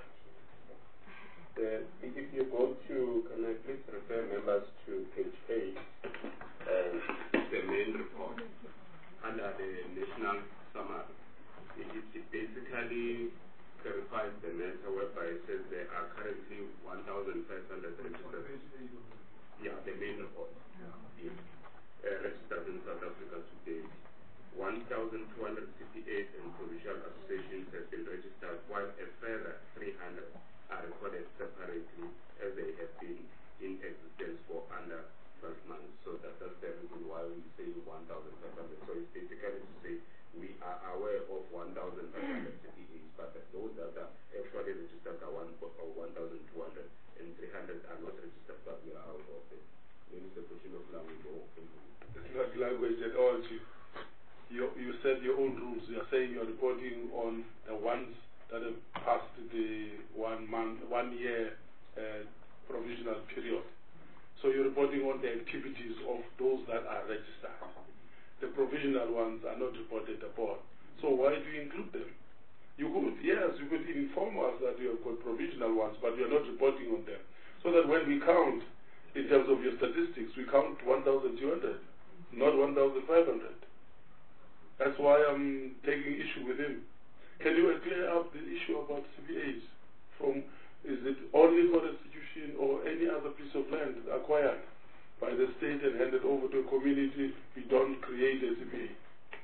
Uh, if you go to, can I please refer members to page eight, uh, the main report under the national summary. It, it, it basically clarifies the matter whereby it says there are currently one thousand five hundred registered. Yeah, the main report. Yeah. Uh, registered in South Africa today. one thousand two hundred fifty-eight in provincial associations have been registered, while a further three hundred are recorded separately as they have been in existence for under twelve months. So that, that's the reason why we say one thousand five hundred. So it's basically to say we are aware of one thousand five hundred C P As, but those that are actually registered are one thousand two hundred and three hundred are not registered, but we are out of it. Then it's a question of language or It's not language at all, Chief. You, you said your own rules. You are saying you're reporting on the ones that have passed the one month, one year uh, provisional period. So you're reporting on the activities of those that are registered. The provisional ones are not reported upon. So why do you include them? You could, yes, you could inform us that you have got provisional ones, but you're not reporting on them. So that when we count, in terms of your statistics, we count one thousand two hundred, not one thousand five hundred. That's why I'm taking issue with him. Can you clear up the issue about C P As? From, is it only for restitution or any other piece of land acquired by the state and handed over to a community? We don't create a C P A.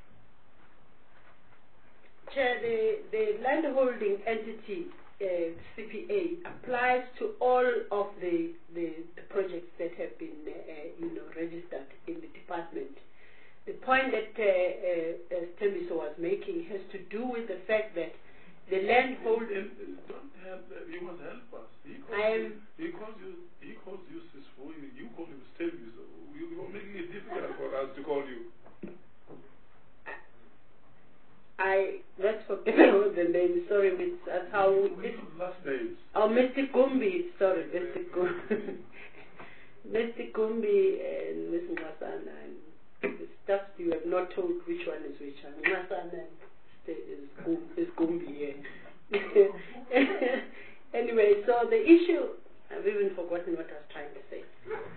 Chair, the, the landholding entity uh, C P A applies to all of the, the, the projects that have been uh, you know, registered in the department. The point that uh, uh, uh, Tembiso was making has to do with the fact that the landhold. Don't help. You must help us. He calls I am. You, he calls you. He calls you Sisfo. You call him Tembiso. You are making it difficult for us to call you. I. Let's forget about the name. Sorry, that's how. This, last names. Oh, Mister Gumbi. Sorry, Mister Gumbi. Mister Gumbi and Mister Masana. The stuff you have not told which one is which one. Masana is, is Gumbi here. Anyway, so the issue, I've even forgotten what I was trying to say.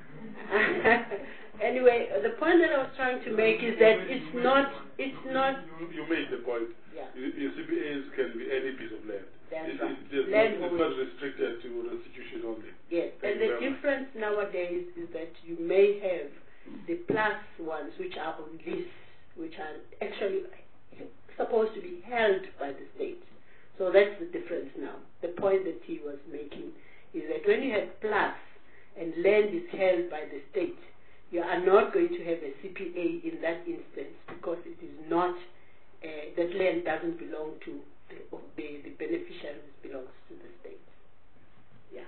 Anyway, the point that I was trying to make is that it's not, it's not... You, you made the point. Yeah. Your C P As can be any piece of land. That's it, right. It's, Land not, it's not restricted to restitution only. Yes, Thank and the difference much. nowadays is that you may have the plus ones which are on lease, which are actually supposed to be held by the state. So that's the difference now. The point that he was making is that when you have plus and land is held by the state, you are not going to have a C P A in that instance because it is not, uh, that land doesn't belong to the, the, the beneficiaries, belongs to the state. Yeah.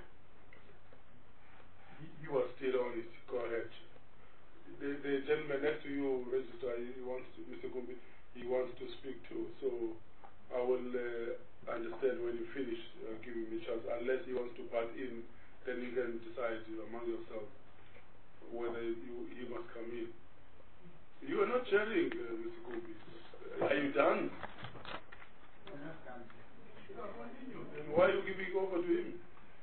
You are still on it. Go ahead. The, the gentleman next to you, Registrar, he wants to, Mister Gumbi, he wants to speak too. So I will uh, understand when you finish uh, giving me a chance. Unless he wants to butt in, then you can decide among yourselves whether you, he must come in. You are not sharing, uh, Mister Gumbi. Are you done? Then why are you giving over to him?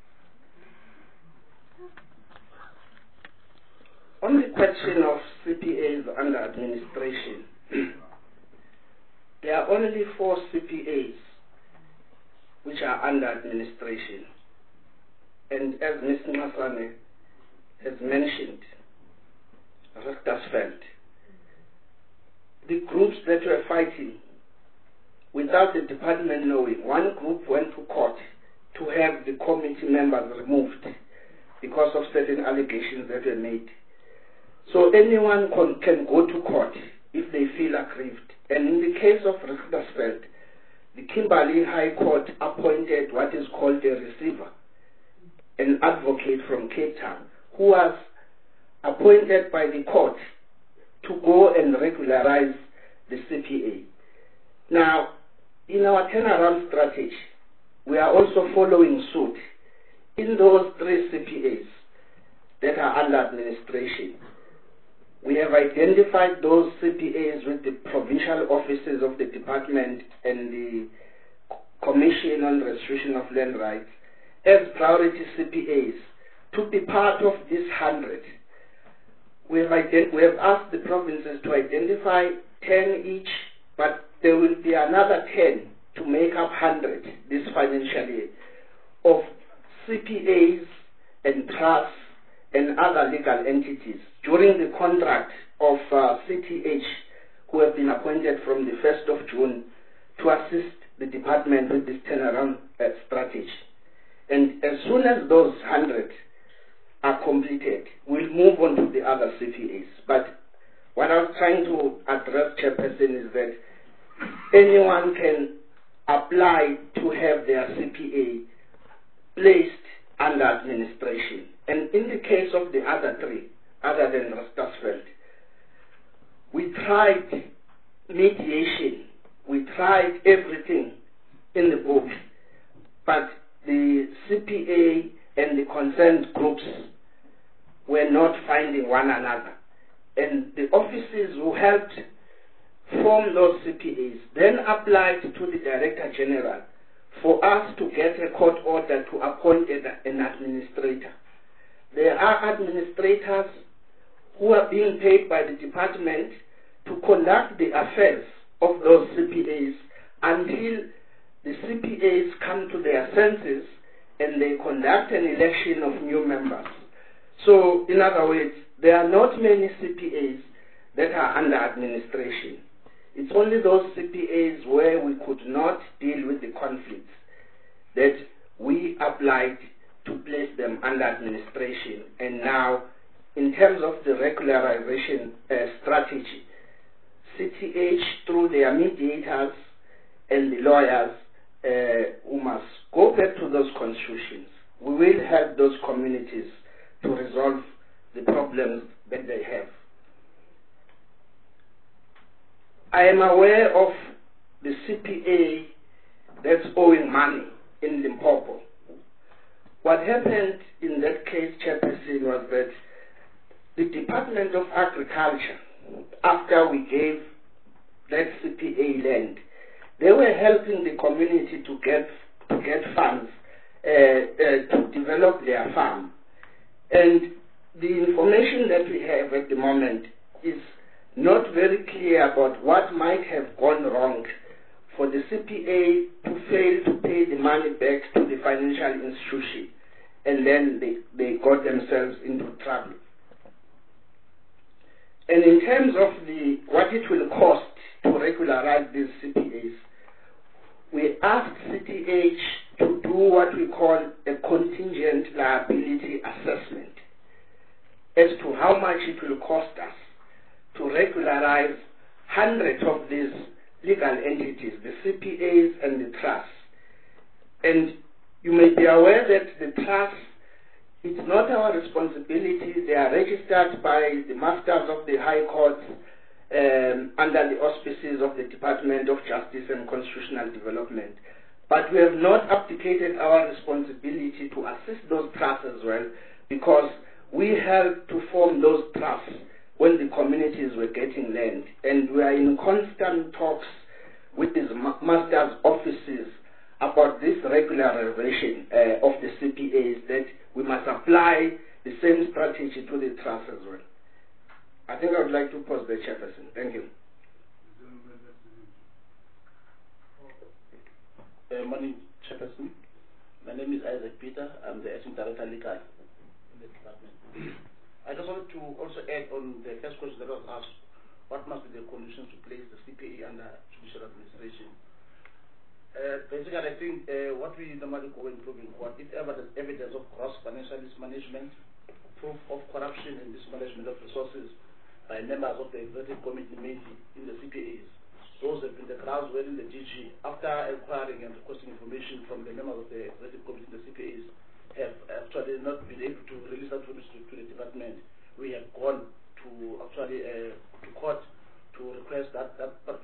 On the question of C P As under administration, there are only four C P As which are under administration. And as Mister Masane has mentioned, Richtersveld, the groups that were fighting, without the department knowing, one group went to court to have the committee members removed because of certain allegations that were made. So anyone con can go to court if they feel aggrieved. And in the case of Richtersveld, the Kimberley High Court appointed what is called a receiver, an advocate from Cape Town, who was appointed by the court to go and regularize the C P A. Now, in our turnaround strategy, we are also following suit in those three C P As that are under administration. We have identified those C P As with the provincial offices of the department and the Commission on Restoration of Land Rights as priority C P As to be part of this hundred. We have, we have asked the provinces to identify ten each, but there will be another ten to make up one hundred this financial year of C P As and trusts and other legal entities during the contract of uh, C T H, who have been appointed from the first of June to assist the department with this turnaround uh, strategy. And as soon as those one hundred are completed, we'll move on to the other C P As. But what I was trying to address, Chairperson, is that anyone can apply to have their C P A placed under administration. And in the case of the other three, other than Rastasveld, we tried mediation, we tried everything in the book, but the C P A and the concerned groups were not finding one another. And the offices who helped form those C P As then applied to the Director General for us to get a court order to appoint an administrator. There are administrators who are being paid by the department to conduct the affairs of those C P As until the C P As come to their senses and they conduct an election of new members. So, in other words, there are not many C P As that are under administration. It's only those C P As where we could not deal with the conflicts that we applied to place them under administration. And now, in terms of the regularization uh, strategy, C T H, through their mediators and the lawyers uh, who must go back to those constitutions, we will help those communities to resolve the problems that they have. I am aware of the C P A that's owing money in Limpopo. What happened in that case, Chairperson, was that the Department of Agriculture, after we gave that C P A land, they were helping the community to get to get funds uh, uh, to develop their farm. And the information that we have at the moment is not very clear about what might have gone wrong for the C P A to fail to pay the money back to the financial institution, and then they, they got themselves into trouble. And in terms of the what it will cost to regularize these C P As, we asked C T H to do what we call a contingent liability assessment as to how much it will cost us to regularize hundreds of these legal entities, the C P As and the trusts. And you may be aware that the trusts, it's not our responsibility. They are registered by the Masters of the High Court um, under the auspices of the Department of Justice and Constitutional Development. But we have not abdicated our responsibility to assist those trusts as well, because we helped to form those trusts when the communities were getting land. And we are in constant talks with these masters' offices about this regularization uh, of the C P As, that we must apply the same strategy to the trusts as well. I think I would like to pause there, Chairperson. Thank you. Uh, morning, Chairperson. My name is Isaac Peter. I'm the Acting Director Legal in the department. I just wanted to also add on the first question that was asked, what must be the conditions to place the C P A under judicial administration? Uh, basically, I think uh, what we normally go and prove in court, if ever there's evidence of gross financial mismanagement, proof of corruption and mismanagement of resources by members of the executive committee, mainly in the C P As, those have been the grounds wherein the D G, after inquiring and requesting information from the members of the executive committee, the C P As, have actually not been able to release that information to the department. We have gone to actually uh, to court to request that that, that,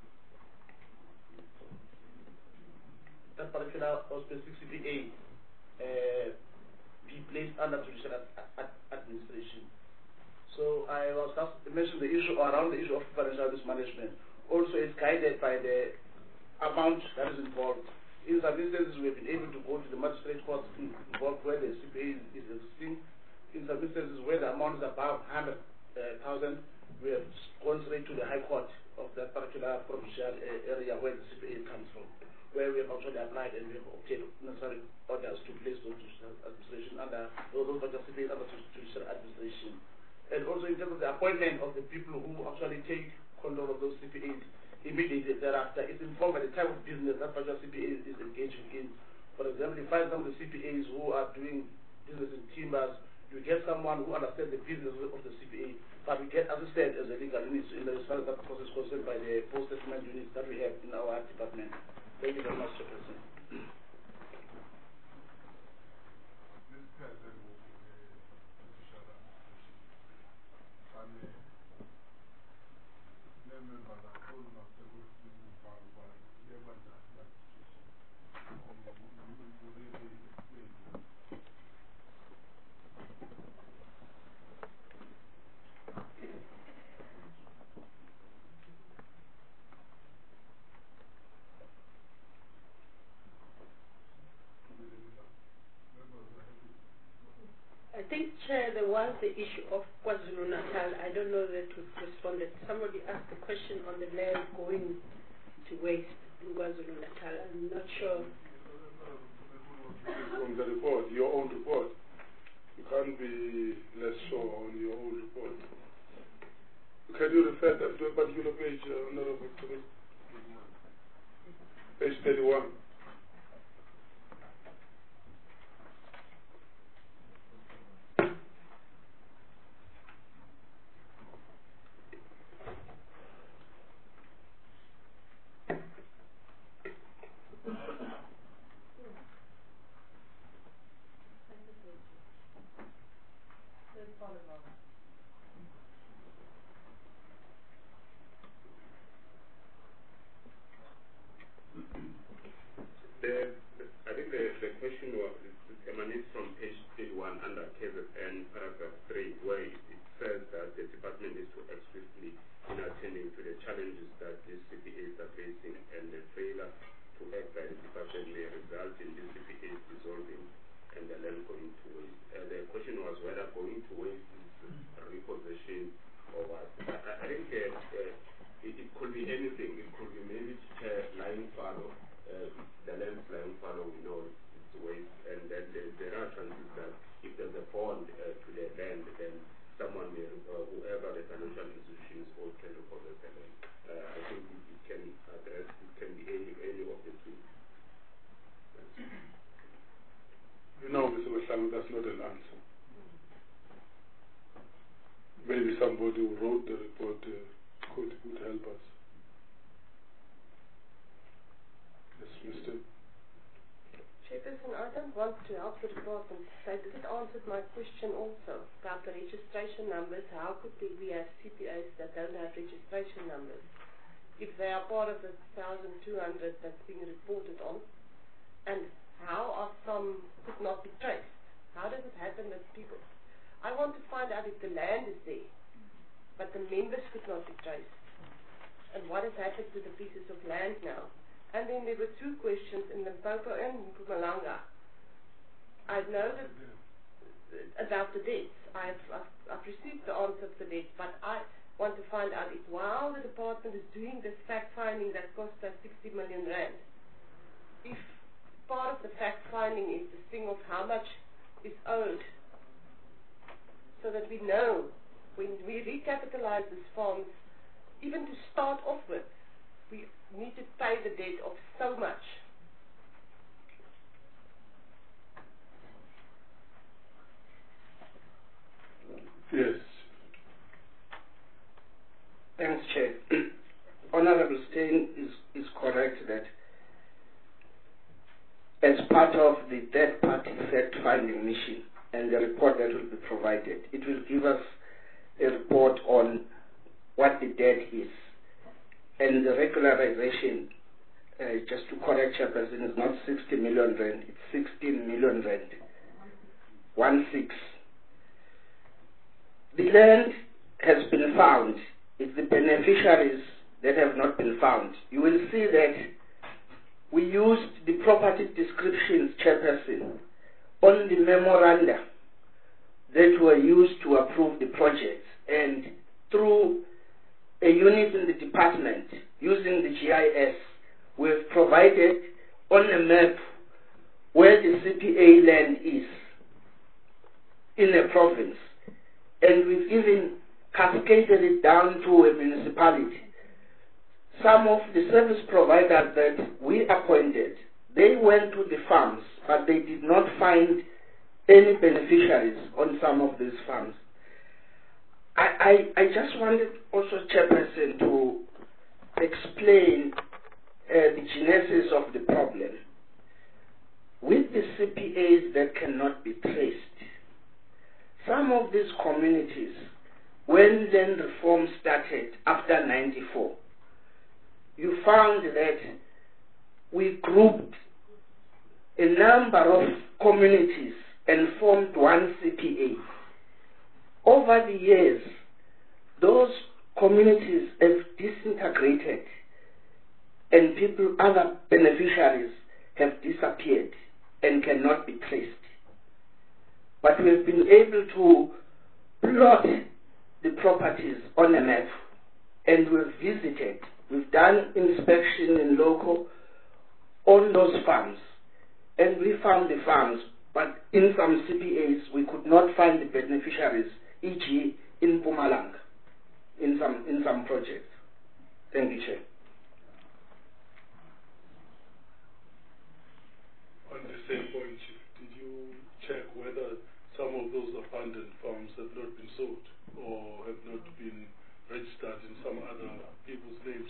that particular or specific C P A uh, be placed under judicial ad ad administration. So I was just mentioning the issue around the issue of financial mismanagement. Also, it's guided by the amount that is involved. In some instances, we have been able to go to the magistrate court involved where the C P A is existing. In some instances, where the amount is above one hundred thousand, we have gone straight to the High Court of that particular provincial uh, area where the C P A comes from, where we have actually applied and we have obtained necessary orders to place those judicial administration under those particular C P As under judicial administration. And also in terms of the appointment of the people who actually take control of those C P As immediately thereafter, it's informed by the type of business that particular C P A is engaging in. For example, you find some of the C P As who are doing business in timbers, you get someone who understands the business of the C P A, but we get assisted as a legal unit in the response that process concerned by the post-settlement units that we have in our department. Thank you very much, Chairperson. I think, Chair, there was the issue of KwaZulu-Natal. I don't know that we've responded. Somebody asked a question on the land going to waste in KwaZulu-Natal. I'm not sure. From the report, your own report. You can't be less sure on your own report. Can you refer that to a particular page, uh, Honorable Commissioner? Page thirty-one. The, I think the, the question was, it emanates from page thirty-one under K Z N paragraph three, where it, it says that the department is to act swiftly in attending to the challenges that these C P As are facing, and the failure to act by the department may result in these C P As dissolving and the land going to waste. Uh, the question was whether going to waste is a repossession or what. I, I think uh, uh, it, it could be anything. It could be maybe uh, lying fallow. Uh, the land lying fallow, we know it's waste, and then there, there are chances that if there's a bond uh, to the land, then someone may, uh, whoever the financial institution is owed, can repossess the land. Uh, I think it, it can address, it can be any, any of the two. You know, Mister Weslang, that's not an answer. Maybe somebody who wrote the report uh, could, could help us. Yes, Mister Chairperson, I don't want to help the department. They did answer my question also about the registration numbers. How could we have C P As that don't have registration numbers if they are part of the one thousand two hundred that's being reported on? And how are some could not be traced? How does it happen that people... I want to find out if the land is there, but the members could not be traced. And what has happened to the pieces of land now? And then there were two questions in Limpopo and Mpumalanga. I know that about the debts. I've, I've, I've received the answer of the debts, but I want to find out if while the department is doing this fact-finding that cost us sixty million rand, if part of the fact-finding is this thing of how much is owed, so that we know when we recapitalize these funds, even to start off with, we need to pay the debt of so much. Yes. Thanks, Chair. Honorable Honorable Steyn is, is correct that as part of the third-party fact-finding mission and the report that will be provided, it will give us a report on what the debt is. And the regularization, uh, just to correct Chairperson, is not sixty million rand, it's sixteen million rand. One six. The land has been found. It's the beneficiaries that have not been found. You will see that we used the property descriptions, Chairperson, on the memoranda that were used to approve the projects, and through a unit in the department using the G I S, we have provided on a map where the C P A land is in a province, and we've even cascaded it down to a municipality. Some of the service providers that we appointed, they went to the farms, but they did not find any beneficiaries on some of these farms. I, I, I just wanted also, Chairperson, to explain uh, the genesis of the problem. With the C P As that cannot be traced, some of these communities, when land reform started after ninety-four, you found that we grouped a number of communities and formed one C P A. Over the years, those communities have disintegrated and people, other beneficiaries, have disappeared and cannot be traced. But we have been able to plot the properties on a map, and we've visited, we've done inspection in local on those farms, and we found the farms, but in some C P As we could not find the beneficiaries, for example in Mpumalanga, in some, in some projects. Thank you, Chair. On the same point, Chief, did you check whether some of those abandoned farms have not been sold or have not been registered in some other people's names?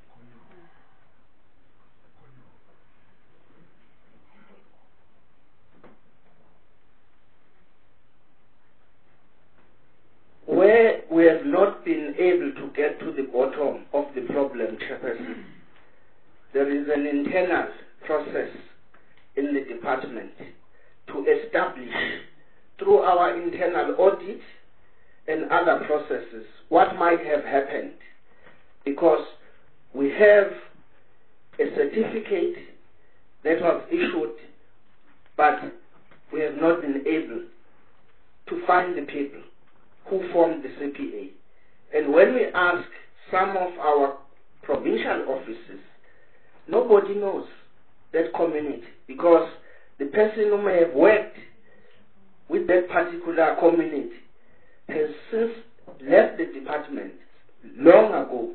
Where we have not been able to get to the bottom of the problem, Chairperson, there is an internal process in the department to establish, through our internal audit and other processes, what might have happened, because we have a certificate that was issued, but we have not been able to find the people who formed the C P A. And when we ask some of our provincial offices, nobody knows that community, because the person who may have worked with that particular community has since left the department long ago.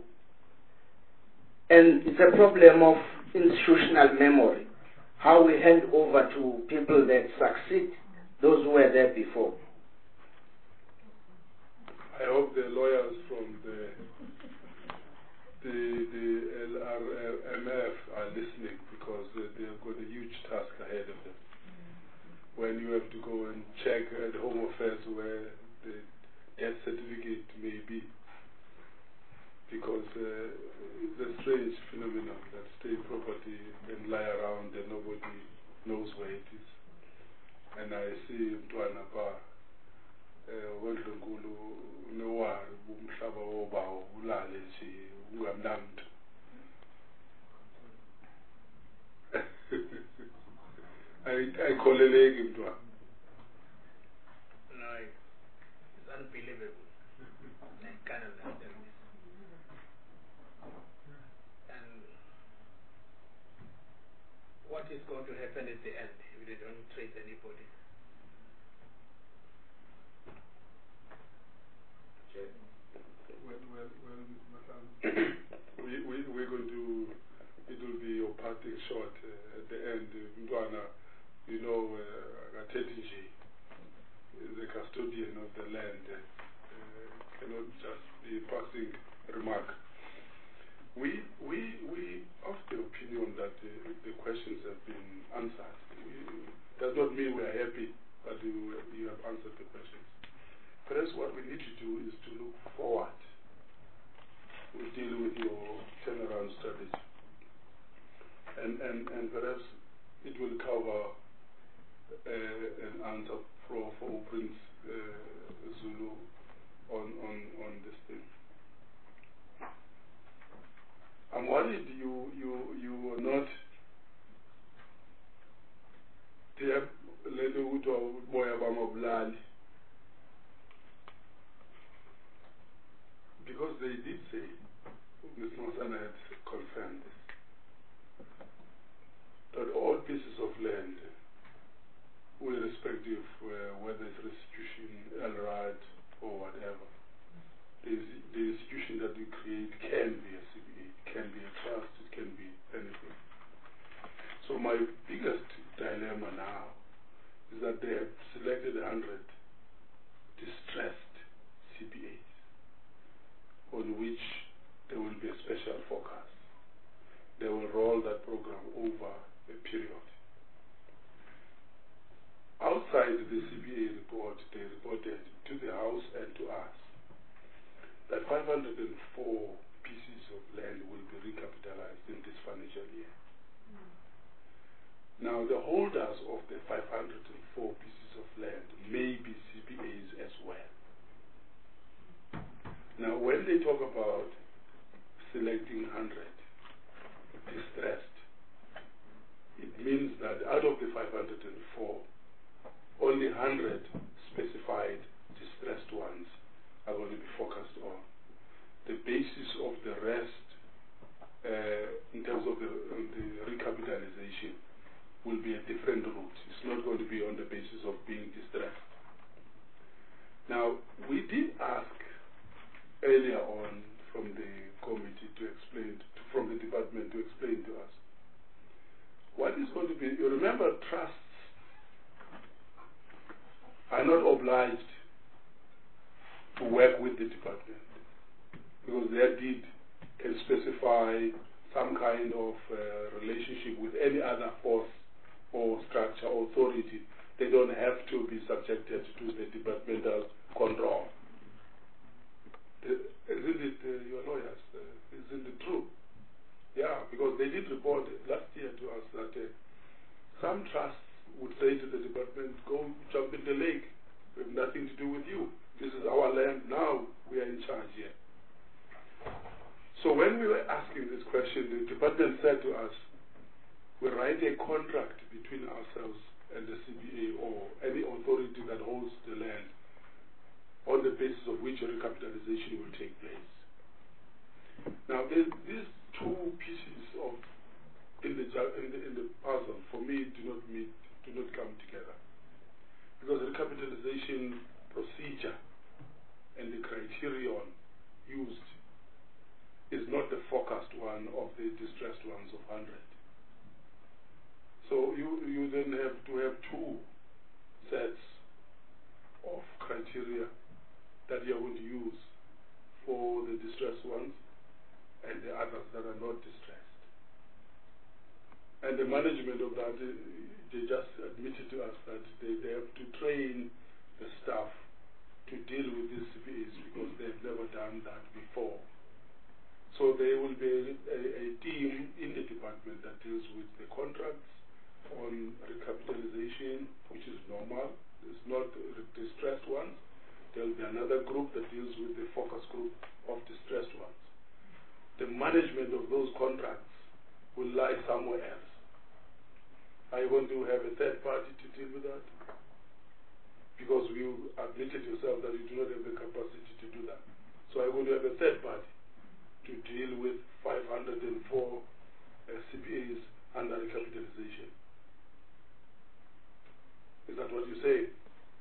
And it's a problem of institutional memory, how we hand over to people that succeed those who were there before. I hope the lawyers from the the, the L R M F are listening, because uh, they've got a huge task ahead of them. When you have to go and check at Home Affairs where the death certificate may be, because uh, it's a strange phenomenon that state property can lie around and nobody knows where it is. And I see Mtwana Ba, Wendlunkulu nowari umhlaba wobawo ulale nje ungamnamntu. Ayikholeleki Mtwana. No, it's unbelievable. I can't understand this. And what is going to happen at the end if they don't trace anybody? Well, well, well, madam, we, we, we're going to, it will be your parting shot uh, at the end. Mtwana, you know, Gatetinji uh, is the custodian of the land. Uh, cannot just be a passing remark. We, we perhaps what we need to do is to look forward. We deal with your turnaround strategy. And, and, and perhaps it will cover uh, an answer for, for Prince uh, Zulu on, on, on this thing. I'm worried you, you, you are not there, because they did say, Miz Mosana had confirmed this, that all pieces of land, irrespective uh, whether it's restitution, L R A D, or whatever, the, the institution that we create can be a C B A, it can be a trust, it can be anything. So my biggest dilemma now is that they have selected one hundred distressed C B As on which there will be a special focus. They will roll that program over a period. Outside the C B A report, they reported to the House and to us that five hundred four pieces of land will be recapitalized in this financial year. Now, the holders of the five hundred four pieces of land may be C B As as well. Now, when they talk about selecting one hundred distressed, it means that out of the five hundred four, only one hundred specified distressed ones are going to be focused on. The basis of the rest, uh, in terms of the, uh, the recapitalization, will be a different route. It's not going to be on the basis of being distressed. Now, we did ask earlier on from the committee to explain, to, from the department to explain to us what is going to be. You remember, trusts are not obliged to work with the department because their deed can specify some kind of uh, relationship with any other force or structure or authority. They don't have to be subjected to the departmental control. The, isn't it, uh, your lawyers, uh, isn't it true? Yeah, because they did report last year to us that uh, some trusts would say to the department, go jump in the lake. We have nothing to do with you. This is our land now. We are in charge here. So when we were asking this question, the department said to us, we write a contract between ourselves and the C B A or any authority that holds the land on the basis of which a recapitalization will take place. Now, these two pieces of in the, in the in the puzzle, for me, do not meet, do not come together, because the recapitalization procedure and the criterion used is not the focused one of the distressed ones of one hundred. So you you then have to have two sets of criteria that you are going to use for the distressed ones and the others that are not distressed. And the management of that, they just admitted to us that they, they have to train the staff to deal with these C B As because they've never done that before. So there will be a, a, a team in the department that deals with the contracts on recapitalization, which is normal. It's not distressed ones. There will be another group that deals with the focus group of distressed ones. The management of those contracts will lie somewhere else. Are you going to have a third party to deal with that? Because you admitted yourself that you do not have the capacity to do that. So are you going to have a third party to deal with five hundred four uh, C B As under recapitalization? Is that what you say?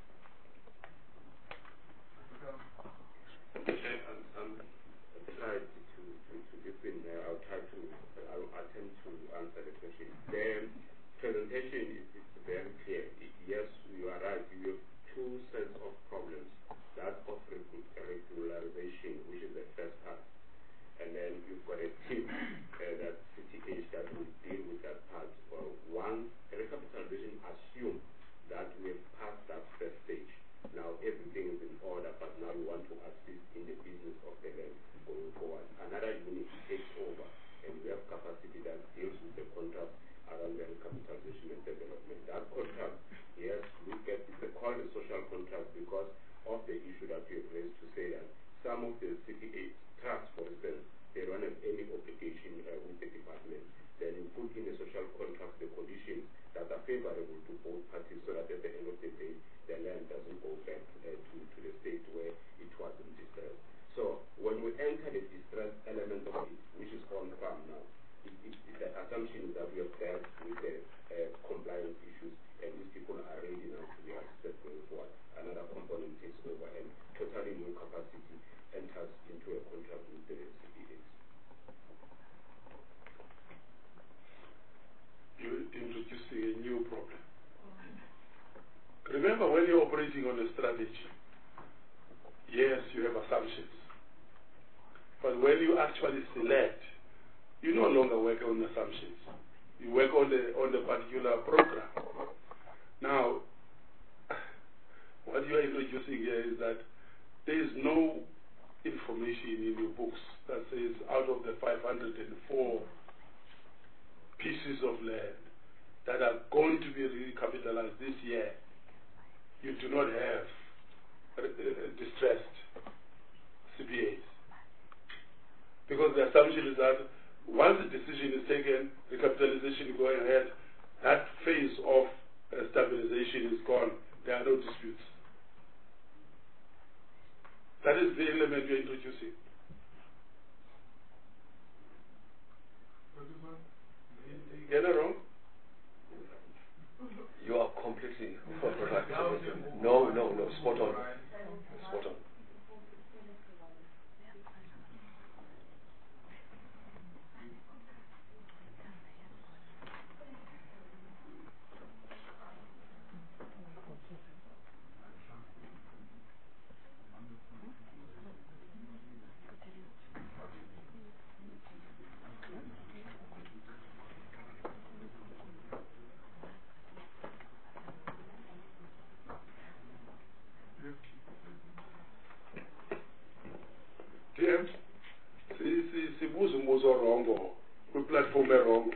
Okay, I'm, I'm tried to, to, to dip in there. I'll try to, I'll attempt to answer the question. The presentation is, is very clear. It, yes, you are right. You have two sets of problems. That of regularization, which is the first part. And then you've got a team uh, that C T H that will deal with that part. Well, one, recapitalization assumes that we have passed that forward. Another unit takes over, and we have capacity that deals with the contract around the recapitalization and development. That contract, yes, we get it's called a social contract because of the issue that we have raised to say that some of the C P A trusts, for instance, they don't have any obligation uh, with the department. Then you put in a social contract the conditions that are favorable to both parties so that at the end of the day, the land doesn't go back uh, to, to the state where it was in distress. So when we enter the distress element of it, which is on farm now, it, it, it, the assumption is that we have dealt with the uh, compliance issues and these people are ready now to be assisted going forward. Another component takes over and totally new capacity enters into a contract with the C P As. You're introducing a new problem. Remember, when you're operating on a strategy, yes, you have assumptions. But when you actually select, you no longer work on assumptions. You work on the on the particular program. Now, what you are introducing here is that there is no information in your books that says out of the five hundred four pieces of land that are going to be recapitalized this year, you do not have uh, uh, distressed C P As. Because the assumption is that once the decision is taken, recapitalization is going ahead, that phase of uh, stabilization is gone. There are no disputes. That is the element you're introducing. Get it wrong? You are completely right. No, no, no, spot on. Spot on. Sibuza umbuzo wrongo kwi-platform erongo.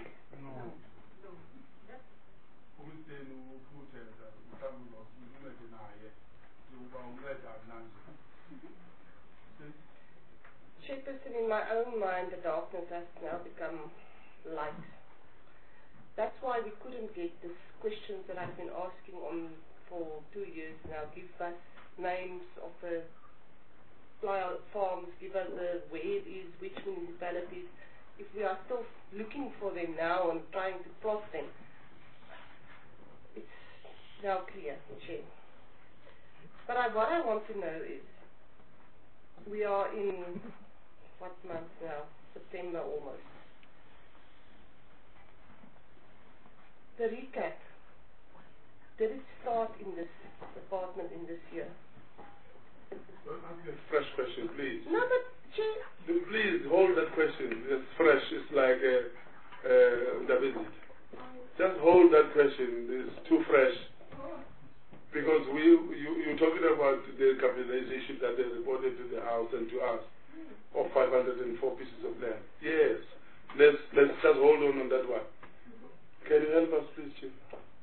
Chairperson, in my own mind, the darkness has now become light. That's why we couldn't get these questions that I've been asking on for two years now. Give us names of the farms, give us the where it is, which municipalities. If we are still looking for them now and trying to plot them, it's now clear, Chair. But I, what I want to know is, we are in what month now? September almost. The recap, did it start in this department in this year? Don't ask a fresh question, please. No, but Chair. Please hold that question. It's fresh. It's like a, uh, just hold that question. It's too fresh. Because we, you, you're talking about the capitalization that they reported to the House and to us of five hundred four pieces of land. Yes. Let's, let's just hold on on that one. Can you help us, please, Chief?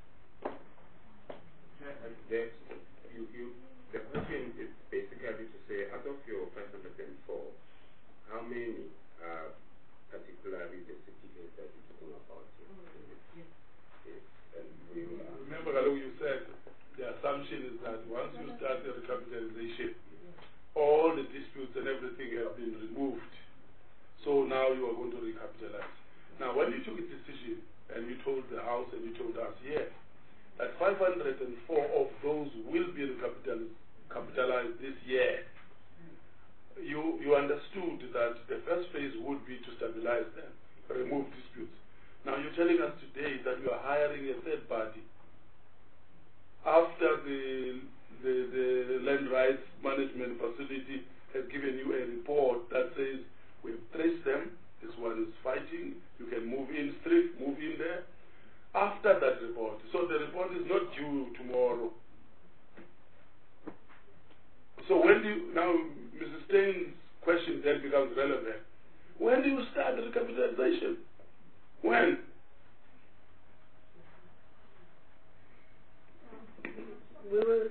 The, you, you, the question is basically to say, out of your five hundred four, how many are particularly the C P As that you're talking about? Yes. Yes. And we are. Remember, Galu, you said the assumption is that once you start the recapitalization, all the disputes and everything have been removed. So now you are going to recapitalize. Now, when you took a decision and you told the House and you told us, yes, that five hundred four of those will be recapitalized capitalized this year, you, you understood that the first phase would be to stabilize them, remove disputes. Now you're telling us today that you are hiring a third party after the, the, the land rights management facility has given you a report that says we've traced them, this one is fighting, you can move in straight, move in there. After that report, so the report is not due tomorrow. So when do you, now Missus Stein's question then becomes relevant. When do you start recapitalization? When? We will.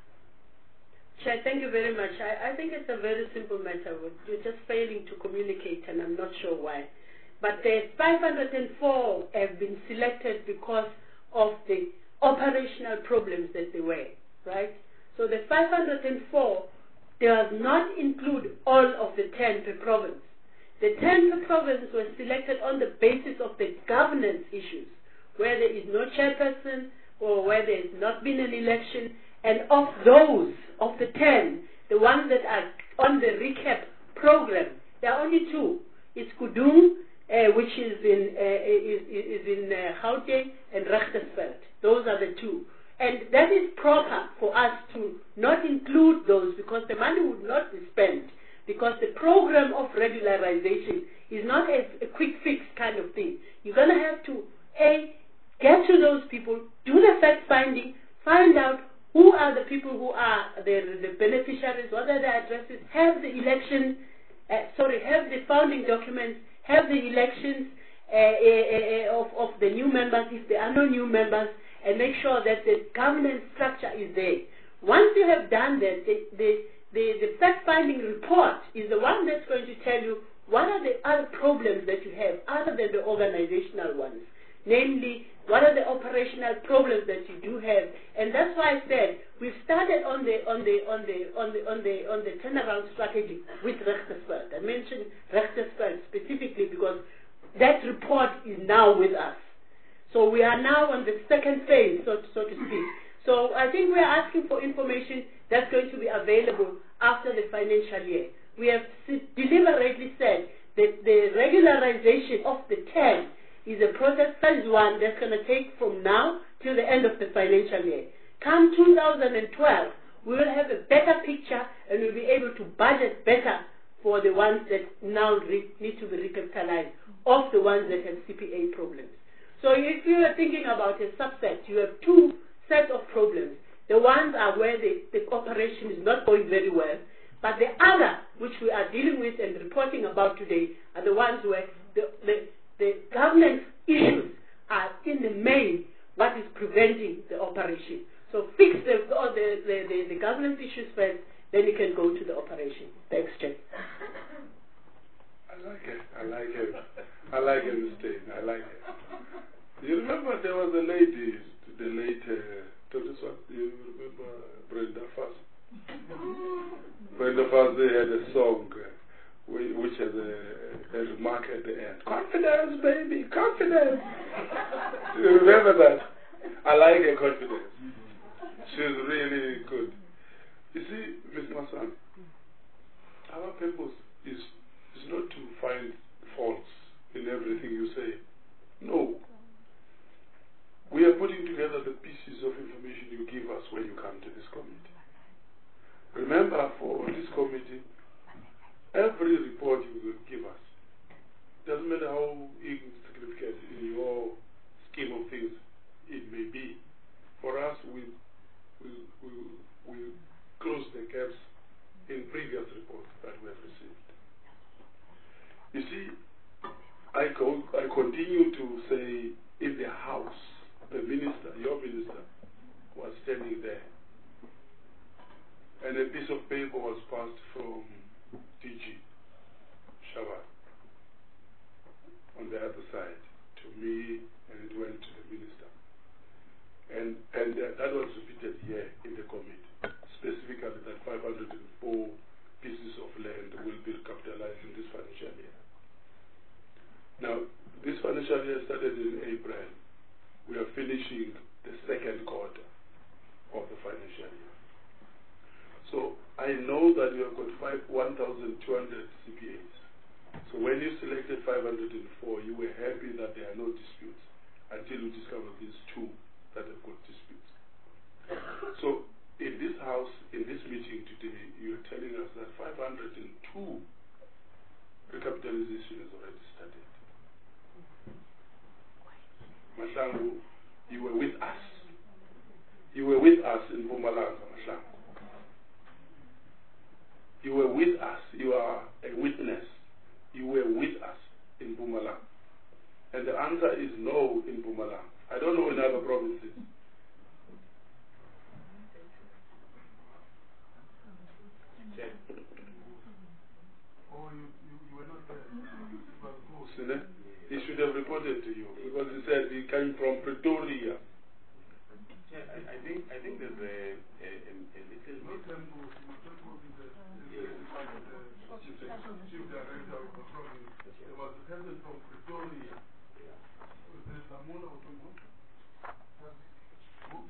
Chair, thank you very much. I, I think it's a very simple matter. You're just failing to communicate, and I'm not sure why. But the five hundred four have been selected because of the operational problems that they were, right? So the five hundred four does not include all of the ten per province. The ten per province were selected on the basis of the governance issues, where there is no chairperson or where there has not been an election. And of those, of the ten, the ones that are on the recap program, there are only two. It's Kudung, uh, which is in uh, is, is in uh, Gauteng, and Richtersveld. Those are the two. And that is proper for us to not include those because the money would not be spent, because the program of regularization is not a, a quick fix kind of thing. You're going to have to, A, get to those people, do the fact finding, find out who are the people who are the, the beneficiaries, what are their addresses, have the election, uh, sorry, have the founding documents, have the elections uh, uh, uh, of, of the new members if there are no new members, and make sure that the governance structure is there. Once you have done that, the, the, the, the fact-finding report is the one that's going to tell you what are the other problems that you have other than the organizational ones. Namely, what are the operational problems that you do have? And that's why I said we've started on the on the on the on the on the on the turnaround strategy with Richtersveld. I mentioned Richtersveld specifically because that report is now with us. So we are now on the second phase, so, so to speak. So I think we are asking for information that's going to be available after the financial year. We have deliberately said that the regularization of the ten is a process, phase one, that's going to take from now till the end of the financial year. Come two thousand twelve, we will have a better picture and we'll be able to budget better for the ones that now re need to be recapitalized, of the ones that have C P A problems. So if you are thinking about a subset, you have two sets of problems. The ones are where the, the operation is not going very well, but the other, which we are dealing with and reporting about today, are the ones where the, the, the governance issues are in the main what is preventing the operation. So fix the, the, the, the, the governance issues first, then you can go to the operation. Thanks, Chair. I like it. I like it. I like it, Mister I like it. You remember there was a lady, the late, uh, you remember Brenda Fassie? Brenda Fassie had a song uh, which has a, a remark at the end. Confidence, baby, confidence. Do you remember that? I like her confidence. She's really good. You see, Miz Masan, our purpose is, is not to find faults in everything you say. No. We are putting together the pieces of information you give us when you come to this committee. Remember, for this committee, every report you will give us, doesn't matter how insignificant in your scheme of things it may be, for us, we will we, we close the gaps in previous reports that we have received. You see, I, co I continue to say in the House, the minister, your minister, was standing there, and a piece of paper was passed from D G Shaban on the other side to me, and it went to the minister. And, and uh, that was repeated here in the committee, specifically that five hundred four pieces of land will be capitalized in this financial year. Now, this financial year started in April. We are finishing the second quarter of the financial year. So I know that you have got one thousand two hundred C P As. So when you selected five hundred four, you were happy that there are no disputes until you discover these two that have got disputes. So in this house, in this meeting today, you are telling us that five hundred two recapitalization is already started. Mahlangu, you were with us. You were with us in Mpumalanga, Mahlangu. You were with us. You are a witness ne? He should have reported to you because he said he came from Pretoria. Yeah, I, I think I think there's a, a, a, a little bit. Chief Director of Control. There was a person from Pretoria. Was it Lamula or someone? Who?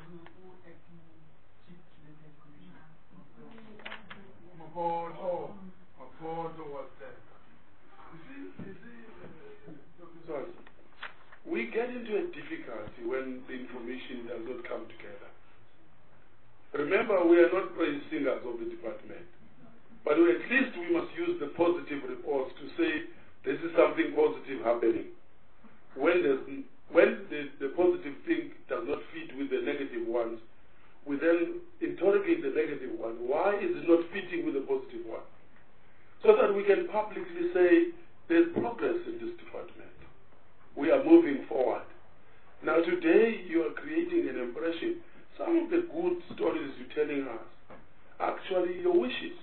Mabodo. Mabodo was there. You see, you see, uh, so we get into a difficulty when the information does not come together. Remember, we are not praise singers of the department, but we, at least we must use the positive reports to say this is something positive happening. When, when the, the positive thing does not fit with the negative ones, we then interrogate the negative one. Why is it not fitting with the positive one? So that we can publicly say there's progress in this department. We are moving forward. Now today you are creating an impression. Some of the good stories you're telling us are actually your wishes.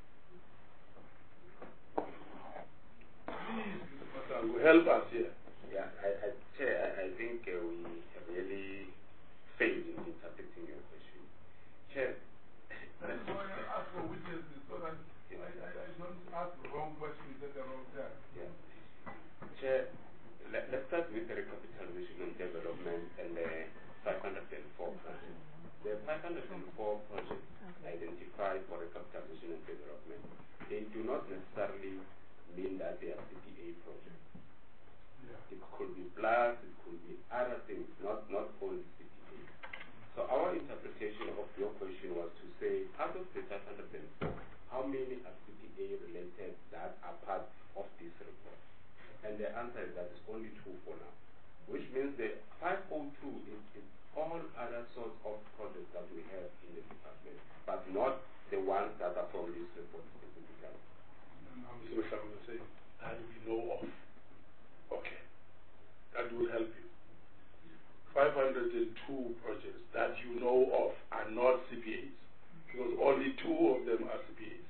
Please, Masango, help us here. Yeah, I, I, Chair, I, I think uh, we have really failed in interpreting your question. Chair, that's why I ask for witnesses so that I, I, I don't ask the wrong questions at the wrong time. Yeah. Chair, let, let's start with the recapitalization and development and the five hundred four projects. The five hundred four projects identified for recapitalization and development, they do not necessarily mean that they are C P A projects. Yeah. It could be plus, it could be other things, not, not only C P A. So our interpretation of your question was to say, out of the five hundred four, how many are C P A related that are part of this report? And the answer is that it's only two for now, which means the five oh two is, is all other sorts of projects that we have in the department, but not the ones that are from this report specifically. Mister Mashama will say, that we know of. Okay. That will help you. five hundred two projects that you know of are not C P As, because only two of them are C P As.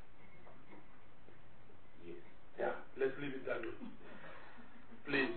Yes. Yeah, let's leave it that way. Please.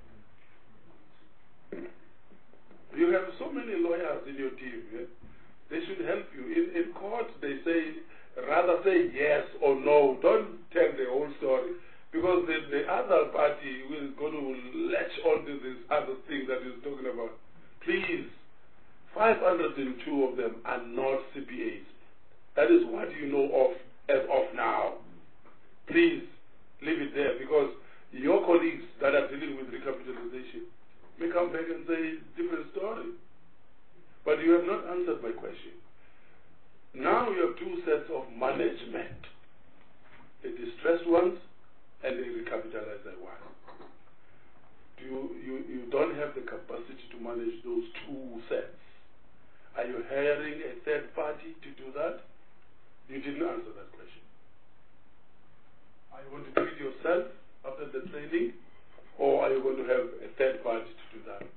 You have so many lawyers in your team. Yeah? They should help you. In, in court, they say, rather say yes or no. Don't tell the whole story. Because the, the other party will go to latch onto this other thing that he's talking about. Please, five hundred two of them are not C P As. That is what you know of as of now. Please, leave it there, because your colleagues that are dealing with recapitalization may come back and say different story. But you have not answered my question. Now you have two sets of management. The distressed ones and the recapitalized ones. Do you, you, you don't have the capacity to manage those two sets. Are you hiring a third party to do that? You didn't answer that question. Are you going to do it yourself after the training, or are you going to have a third party to do that?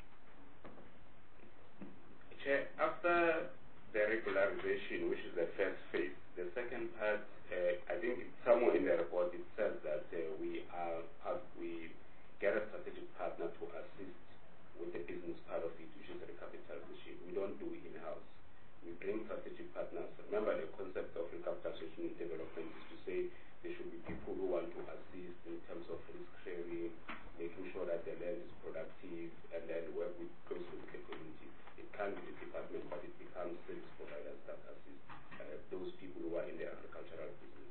Chair, after the regularization, which is the first phase, the second part, uh, I think somewhere in the report it says that uh, we are part, we get a strategic partner to assist with the business part of it, which is the recapitalization. We don't do it in-house. We bring strategic partners. Remember, the concept of recapitalization and development is to say there should be people who want to assist in terms of risk sharing, making sure that the land is productive, and then work with closely with the community. It can't be the department, but it becomes service providers that assist uh, those people who are in the agricultural business.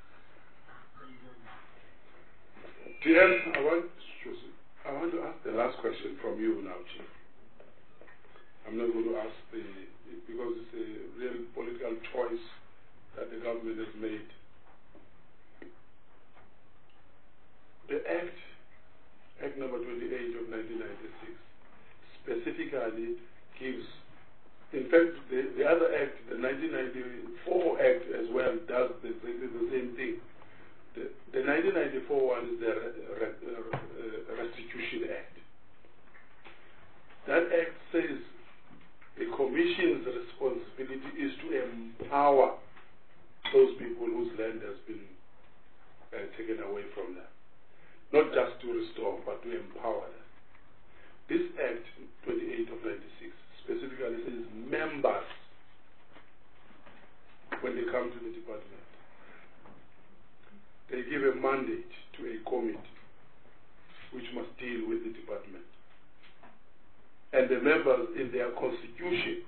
Diane, I want, I want to ask the last question from you now, Chief. I'm not going to ask the, because it's a real political choice that the government has made. The Act, Act number twenty-eight of nineteen ninety-six, specifically gives, in fact, the, the other Act, the nineteen ninety-four Act as well, does the, the, the same thing. The, the nineteen ninety-four one is the re, re, uh, Restitution Act. That Act says the Commission's responsibility is to empower those people whose land has been uh, taken away from them. not just to restore, but to empower them. This Act, twenty-eight of ninety-six, specifically says members, when they come to the department, they give a mandate to a committee which must deal with the department. And the members in their constitution,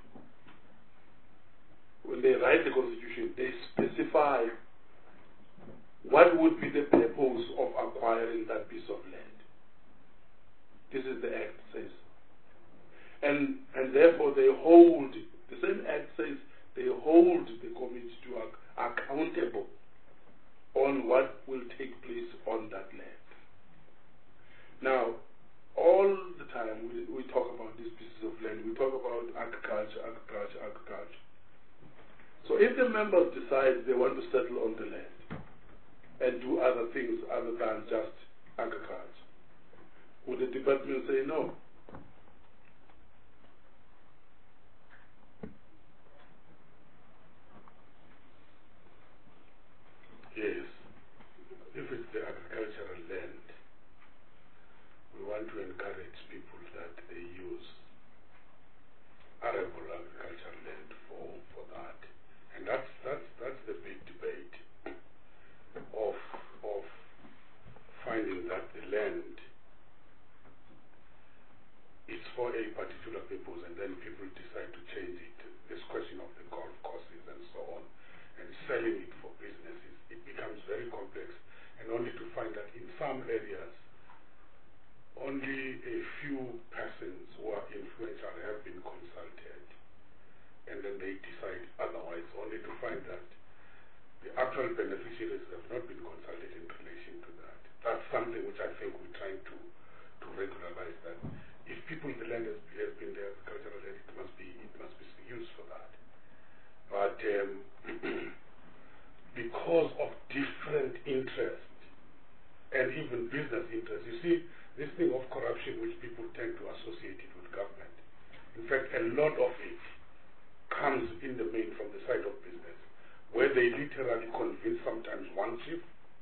when they write the constitution, they specify what would be the purpose of acquiring that piece of land. This is the Act says. And, and therefore they hold, the same Act says, they hold the committee to ac accountable on what will take place on that land. Now, all the time we, we talk about these pieces of land, we talk about agriculture, agriculture, agriculture. So if the members decide they want to settle on the land and do other things other than just agriculture, would the department say no? Yes. If it's the agricultural land, we want to encourage people that they use arable agricultural land for, for that. And that's, that's, that's the big debate of, of finding that the land is for a particular purpose, and then people decide to change it. This question of the golf courses and so on, and selling it for businesses, it becomes very complex. And only to find that in some areas, only a few persons who are influential have been consulted, and then they decide otherwise, only to find that the actual beneficiaries have not been consulted in relation to that. That's something which I think we're trying to, to regularize, that if people in the land has, has been there, agricultural land, it must be it must be used for that. But um, because of different interests and even business interests, you see this thing of corruption, which people tend to associate it with government. In fact, a lot of it comes in the main from the side of business, where they literally convince sometimes one chief,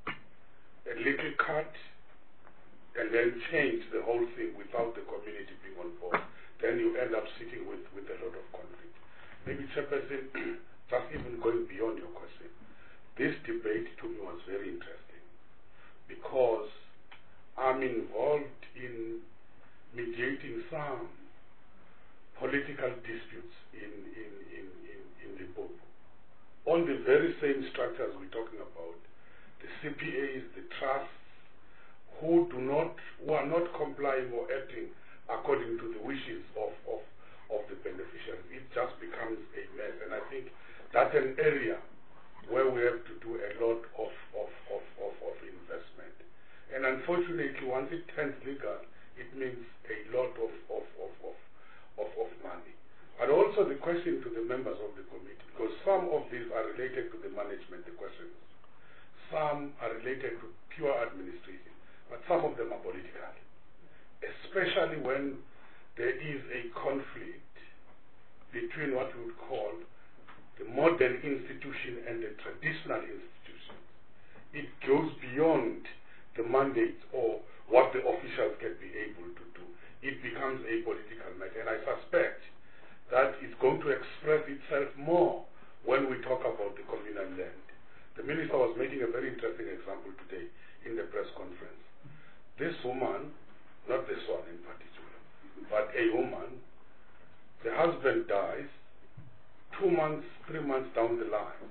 a little cut, and then change the whole thing without the community being on board. Then you end up sitting with, with a lot of conflict. Maybe, Chairperson, just even going beyond your question, this debate to me was very interesting, because I'm involved in mediating some political disputes in, in, in, in, in Limpopo on the very same structures we're talking about, the C P As, the trusts, who do not, who are not complying or acting according to the wishes of, of, of the beneficiaries. It just becomes a mess. And I think that's an area where we have to do a lot of, of, of, of, of investment. And unfortunately, once it turns legal, it means a lot of, of, of, of, of, of money. But also the question to the members of the committee, because some of these are related to the management, the questions. Some are related to pure administration, but some of them are political, especially when there is a conflict between what we would call the modern institution and the traditional institution. It goes beyond the mandate or what the officials can be able to do. It becomes a political matter, and I suspect that it's going to express itself more when we talk about the communal land. The minister was making a very interesting example today in the press conference. This woman, not this one in particular, but a woman, the husband dies, two months, three months down the line,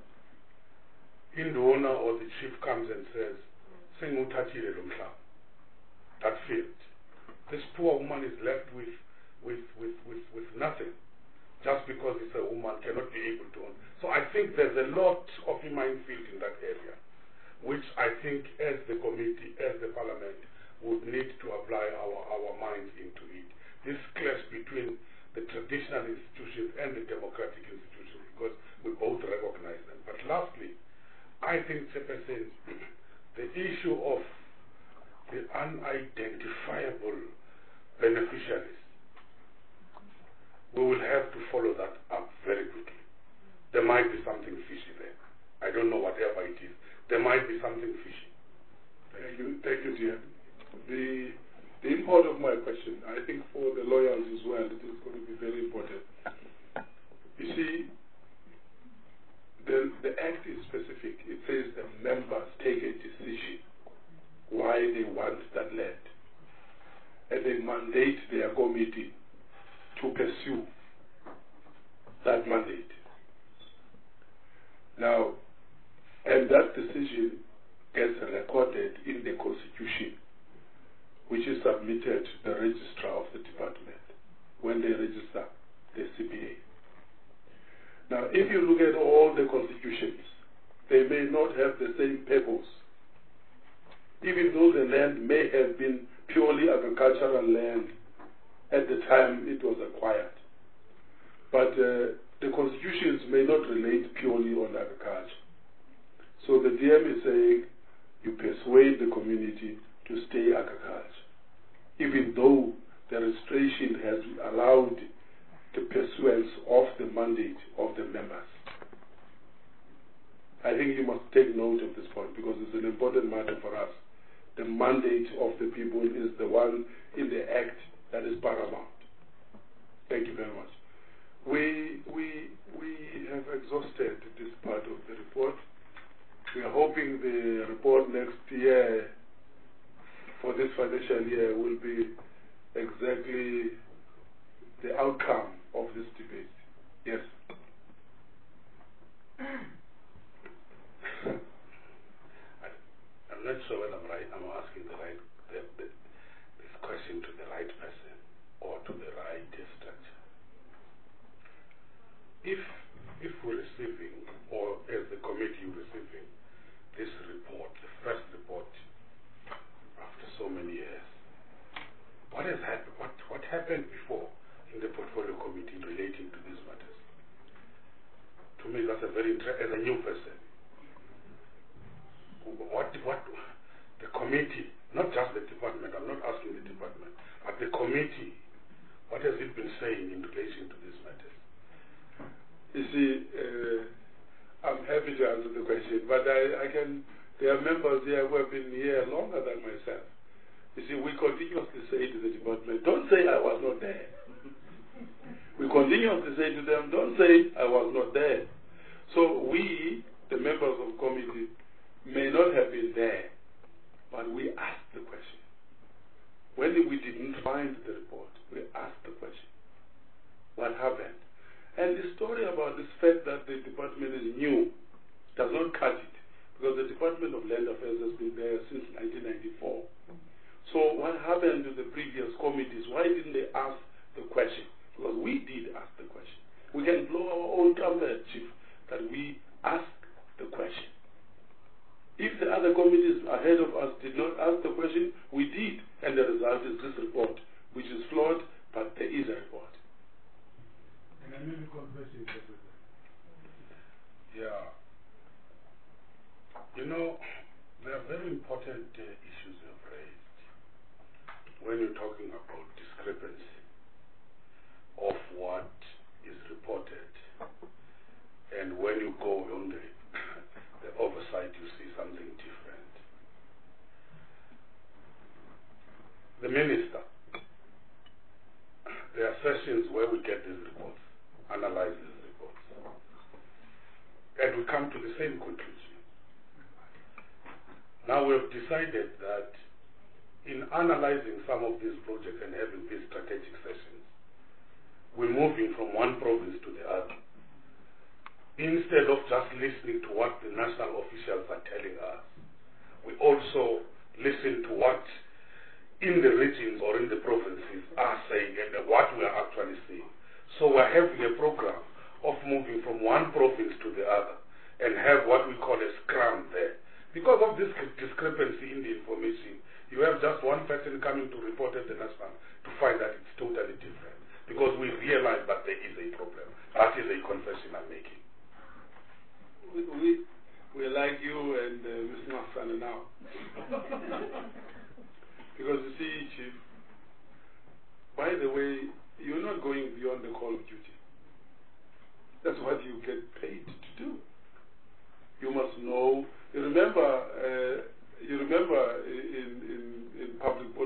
in the owner or the chief comes and says, Senguthathile lo mhlaba, that field. This poor woman is left with, with, with, with, with nothing, just because it's a woman, cannot be able to own. So I think there's a lot of minefield in that area, which I think as the committee, as the parliament, would need to apply our, our minds into it. This clash between the traditional institutions and the democratic institutions, because we both recognize them. But lastly, I think, Chairperson, the issue of the unidentifiable beneficiaries, we will have to follow that up very quickly. There might be something fishy there. I don't know whatever it is. There might be something fishy. Thank you. Thank you, dear. The, the import of my question, I think for the lawyers as well, it is going to be very important. You see, the, the Act is specific. It says the members take a decision why they want that land. And they mandate their committee to pursue that mandate. Now, and that decision gets recorded in the Constitution, which is submitted to the registrar of the department when they register the C P A. Now, if you look at all the constitutions, they may not have the same purpose, even though the land may have been purely agricultural land at the time it was acquired. But uh, the constitutions may not relate purely on agriculture. So the D M is saying you persuade the community to stay agriculture, even though the registration has allowed the pursuance of the mandate of the members. I think you must take note of this point because it's an important matter for us. The mandate of the people is the one in the Act that is paramount. Thank you very much. We, we, we have exhausted this part of the report. We are hoping the report next year for this financial year will be exactly the outcome of this debate. Yes. I'm not sure whether I'm right. I'm asking the right the, the, this question to the right person or to the right structure. If if we're receiving, or as the committee receiving, this report, the first report after so many years, what has happened? What what happened before in the portfolio committee relating to these matters? To me, that's a very interesting. As a new person, what what the committee, not just the department. I'm not asking the department, but the committee. What has it been saying in relation to these matters? You see, uh, I'm happy to answer the question, but I, I can. There are members here who have been here longer than myself. You see, we continuously say to the department, don't say I was not there. We continuously say to them, don't say I was not there. So we, the members of the committee, may not have been there, but we asked the question. When we didn't find the report, we asked the question. What happened? And the story about this fact that the department is new does not cut it, because the Department of Land Affairs has been there since nineteen ninety-four. So what happened to the previous committees? Why didn't they ask the question? Because we did ask the question. We can blow our own trumpet, Chief, that we asked the question. If the other committees ahead of us did not ask the question, we did, and the result is this report, which is flawed, but there is a report. And I mean confessing. Yeah. You know, there are very important uh, issues you have raised when you're talking about discrepancy of what is reported, and when you go on the, the oversight, you see something different. The minister, there are sessions where we get these reports, analyze these reports, and we come to the same conclusion. Now we have decided that in analyzing some of these projects and having these strategic sessions, we're moving from one province to the other. Instead of just listening to what the national officials are telling us, we also listen to what in the regions or in the provinces are saying and what we are actually seeing. So we're having a program of moving from one province to the other and have what we call a scrum there. Because of this discrepancy in the information, you have just one person coming to report at the national to find that it's totally different. Because we realize that there is a problem. That is a confession I'm making. We, we, we like you and uh, Mister Masana now. Because you see, Chief, by the way, you're not going beyond the call of duty. That's what you get paid to do. You must know. You remember, uh, you remember in, in, in public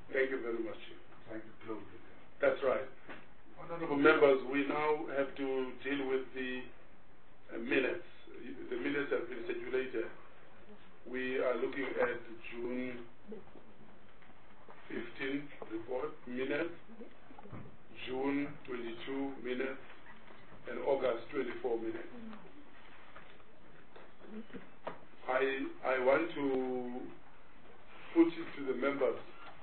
Thank you very much, Chief. Trying to close it. That's right. Honorable members, we now have to deal with the uh, minutes. The minutes have been circulated. We are looking at June fifteenth report minutes, June twenty-two minutes, and August twenty-four minutes. I I want to put it to the members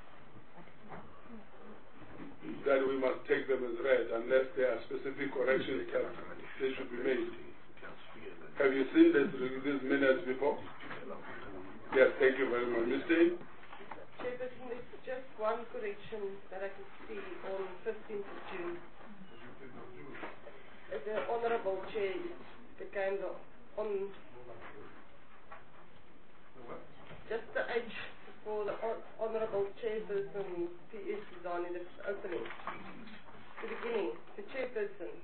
that we must take them as read unless there are specific corrections that they should be made. Have you seen this, these minutes before? Yes, thank you very much. Mister Chairperson, there's just one correction that I could see on fifteenth of June. The Honourable Chair became the on just the H for the Honourable Chairperson P S Design in the opening. The beginning, the Chairperson.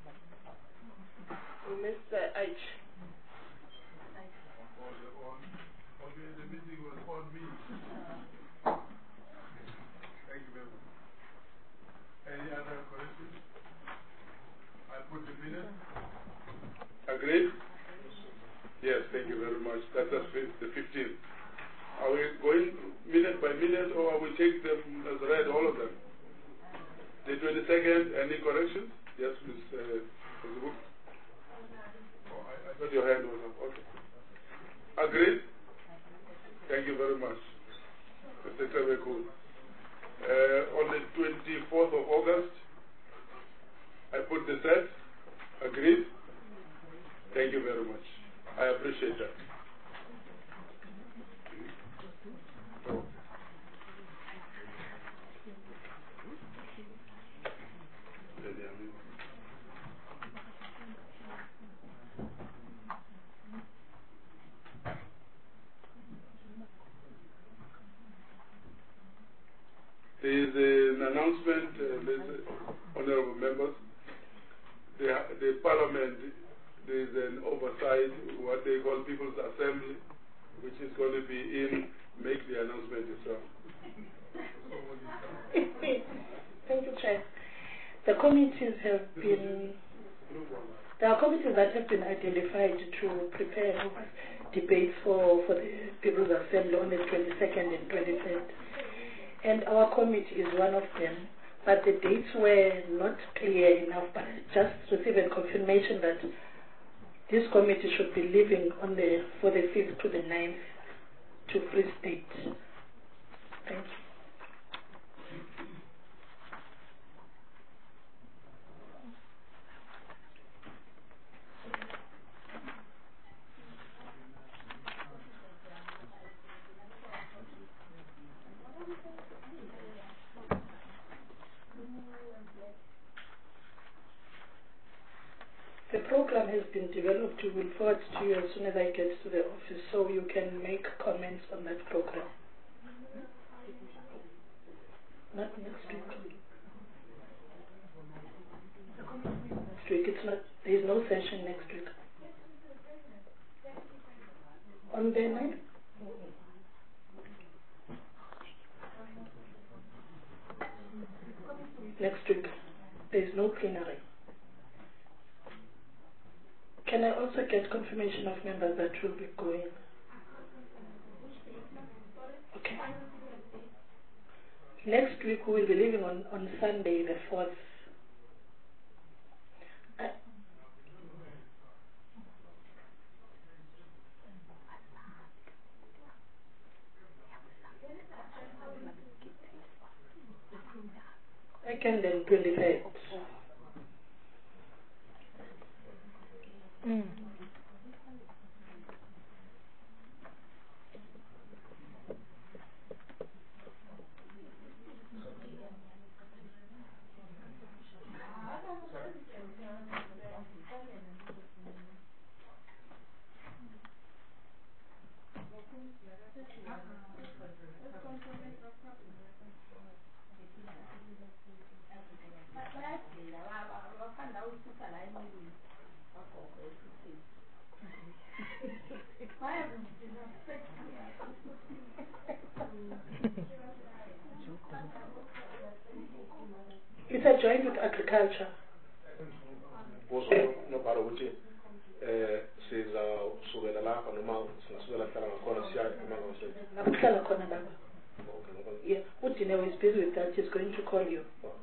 We missed the H. Okay, the meeting was on me. Thank you very much. Any other corrections? I put the minute. Agreed? Yes, thank you very much. That's the fifteenth. Are we going minute by minute or are we taking them as read, all of them? The twenty-second, any corrections? Yes, please. Uh, oh, I, I thought your hand was up. Okay. Agreed? Thank you very much. Mister Klebeku. Uh, on the twenty-fourth of August, I put the set. Agreed? Thank you very much. I appreciate that. Oh. There is an announcement, uh, honorable members. The, the Parliament, there is an oversight, what they call People's Assembly, which is going to be in, make the announcement itself. Thank you, Chair. The committees have been, there are committees that have been identified to prepare debates for, for the People's Assembly on the twenty-second and twenty-third. And our committee is one of them. But the dates were not clear enough, but just received confirmation that this committee should be leaving on the for the fifth to the ninth to Free State. Thank you. The program has been developed. We will forward to you as soon as I get to the office so you can make comments on that program. Not next week. Next week, it's not, there is no session next week. On the ninth? Next week, there is no plenary. Can I also get confirmation of members that will be going? Okay. Next week we will be leaving on, on Sunday the fourth. I, second and twenty-third. Mm. agriculture. Also, no part of it. Siza sukela lapha noma singasukela hlala ngakhona siya eMangosini. Nakuhlala khona lapha. Yeah, Udineo is busy with that. He's going to call you.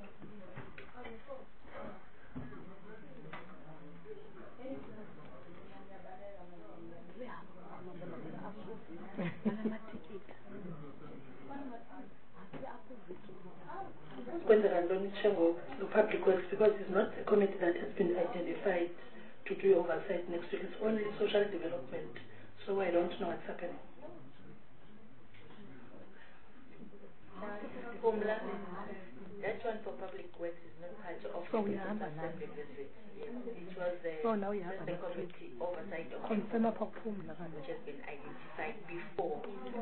When there are no Chengo, the public works, because it's not a committee that has been identified to do oversight next week. It's only social development. So I don't know what's happening. Formula, that one for public works is not part of So the we have assembly visit. It was the, So now we have just the committee oversight of confirm upon formula. which has been identified before.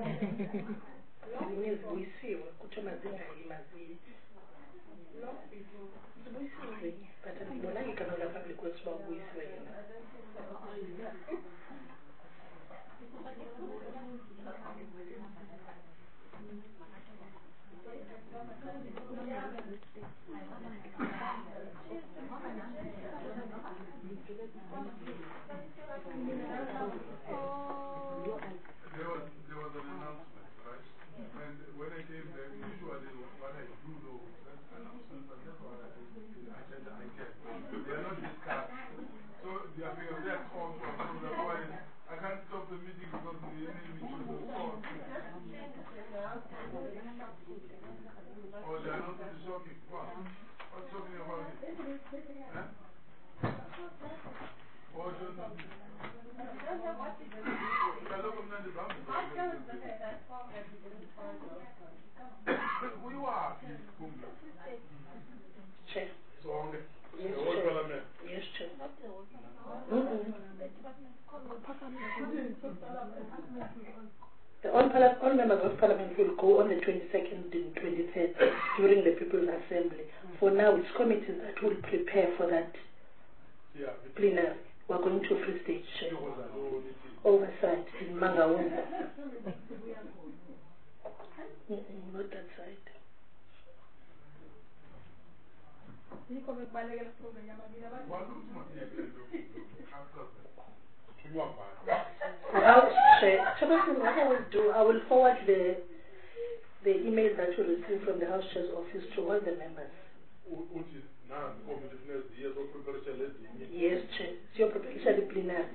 But I'm going to come to public works for There was, there was an announcement, right? And when I came there, usually what I do know, that's announcements are never agenda I get. They are not discussed. So they are being there called for, so that's why I can't stop the meeting because they need me to call. Oh, they are not really shocking. What? What's shocking about it? Huh? Oh, just not. We are. Chair. So, Yes, the whole Chair. parliament. Yes, Chair. Mm-mm. The all, parla all members of parliament will go on the twenty-second and twenty-third during the People's Assembly. For now, it's committees that will prepare for that Yeah. plenary. We're going to Free State Chair. Oversight in Mangaung. Mm-mm, not that side. I'll share. Chairperson, what I will do, I will forward the the email that you received from the House Chair's office to all the members. Yes, Chair. It's your preparation plenary.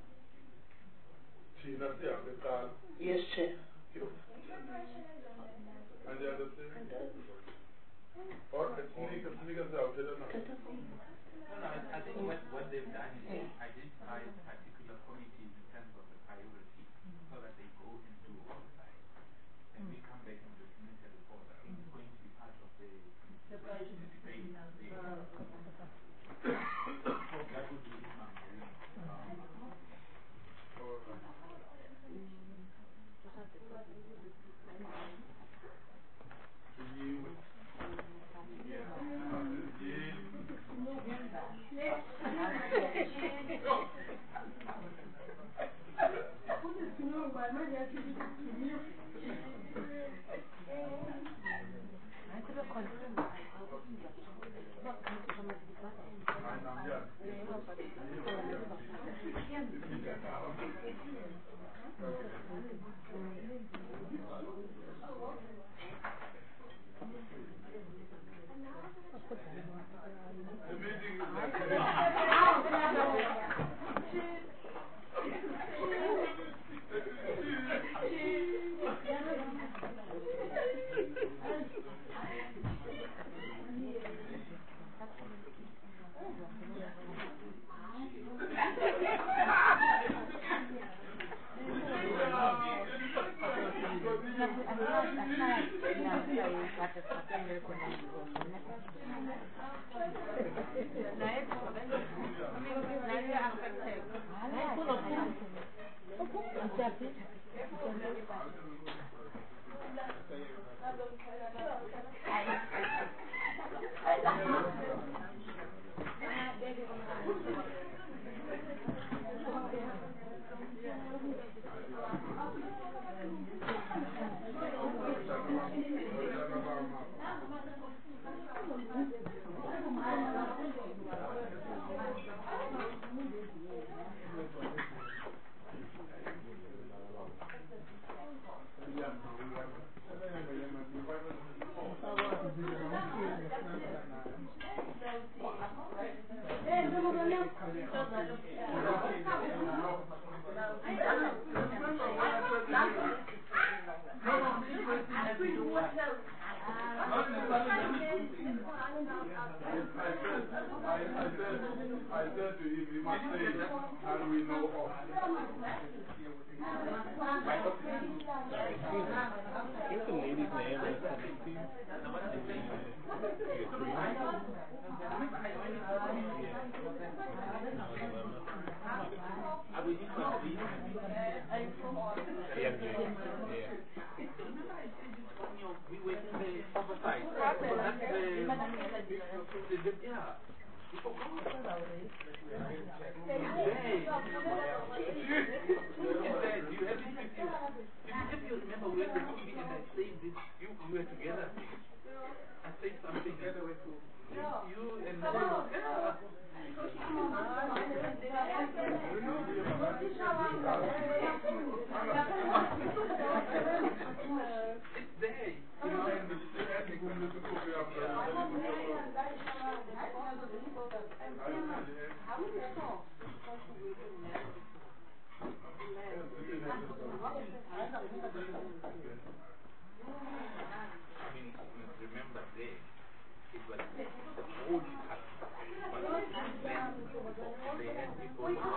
Yes, Chair. And the other thing? Or it's niggas out there now. No, no, I, I think what, what they've done is identify particular committees in terms of the priority so that they go and do oversight. And we come back and document a report. I think it's going to be part of the, the debate. The, so that would be my Thank you. I said to him, he must say that, and we know of. What's the lady's name? We were in the oversight. So that's the, the, the, yeah. You forgot. Hey. Do you have it with you? If you remember when the movie and I said this, you, you were together. I said something. You and yeah. It's there. You know, and the I mean, remember there, it was the whole department. But then they had people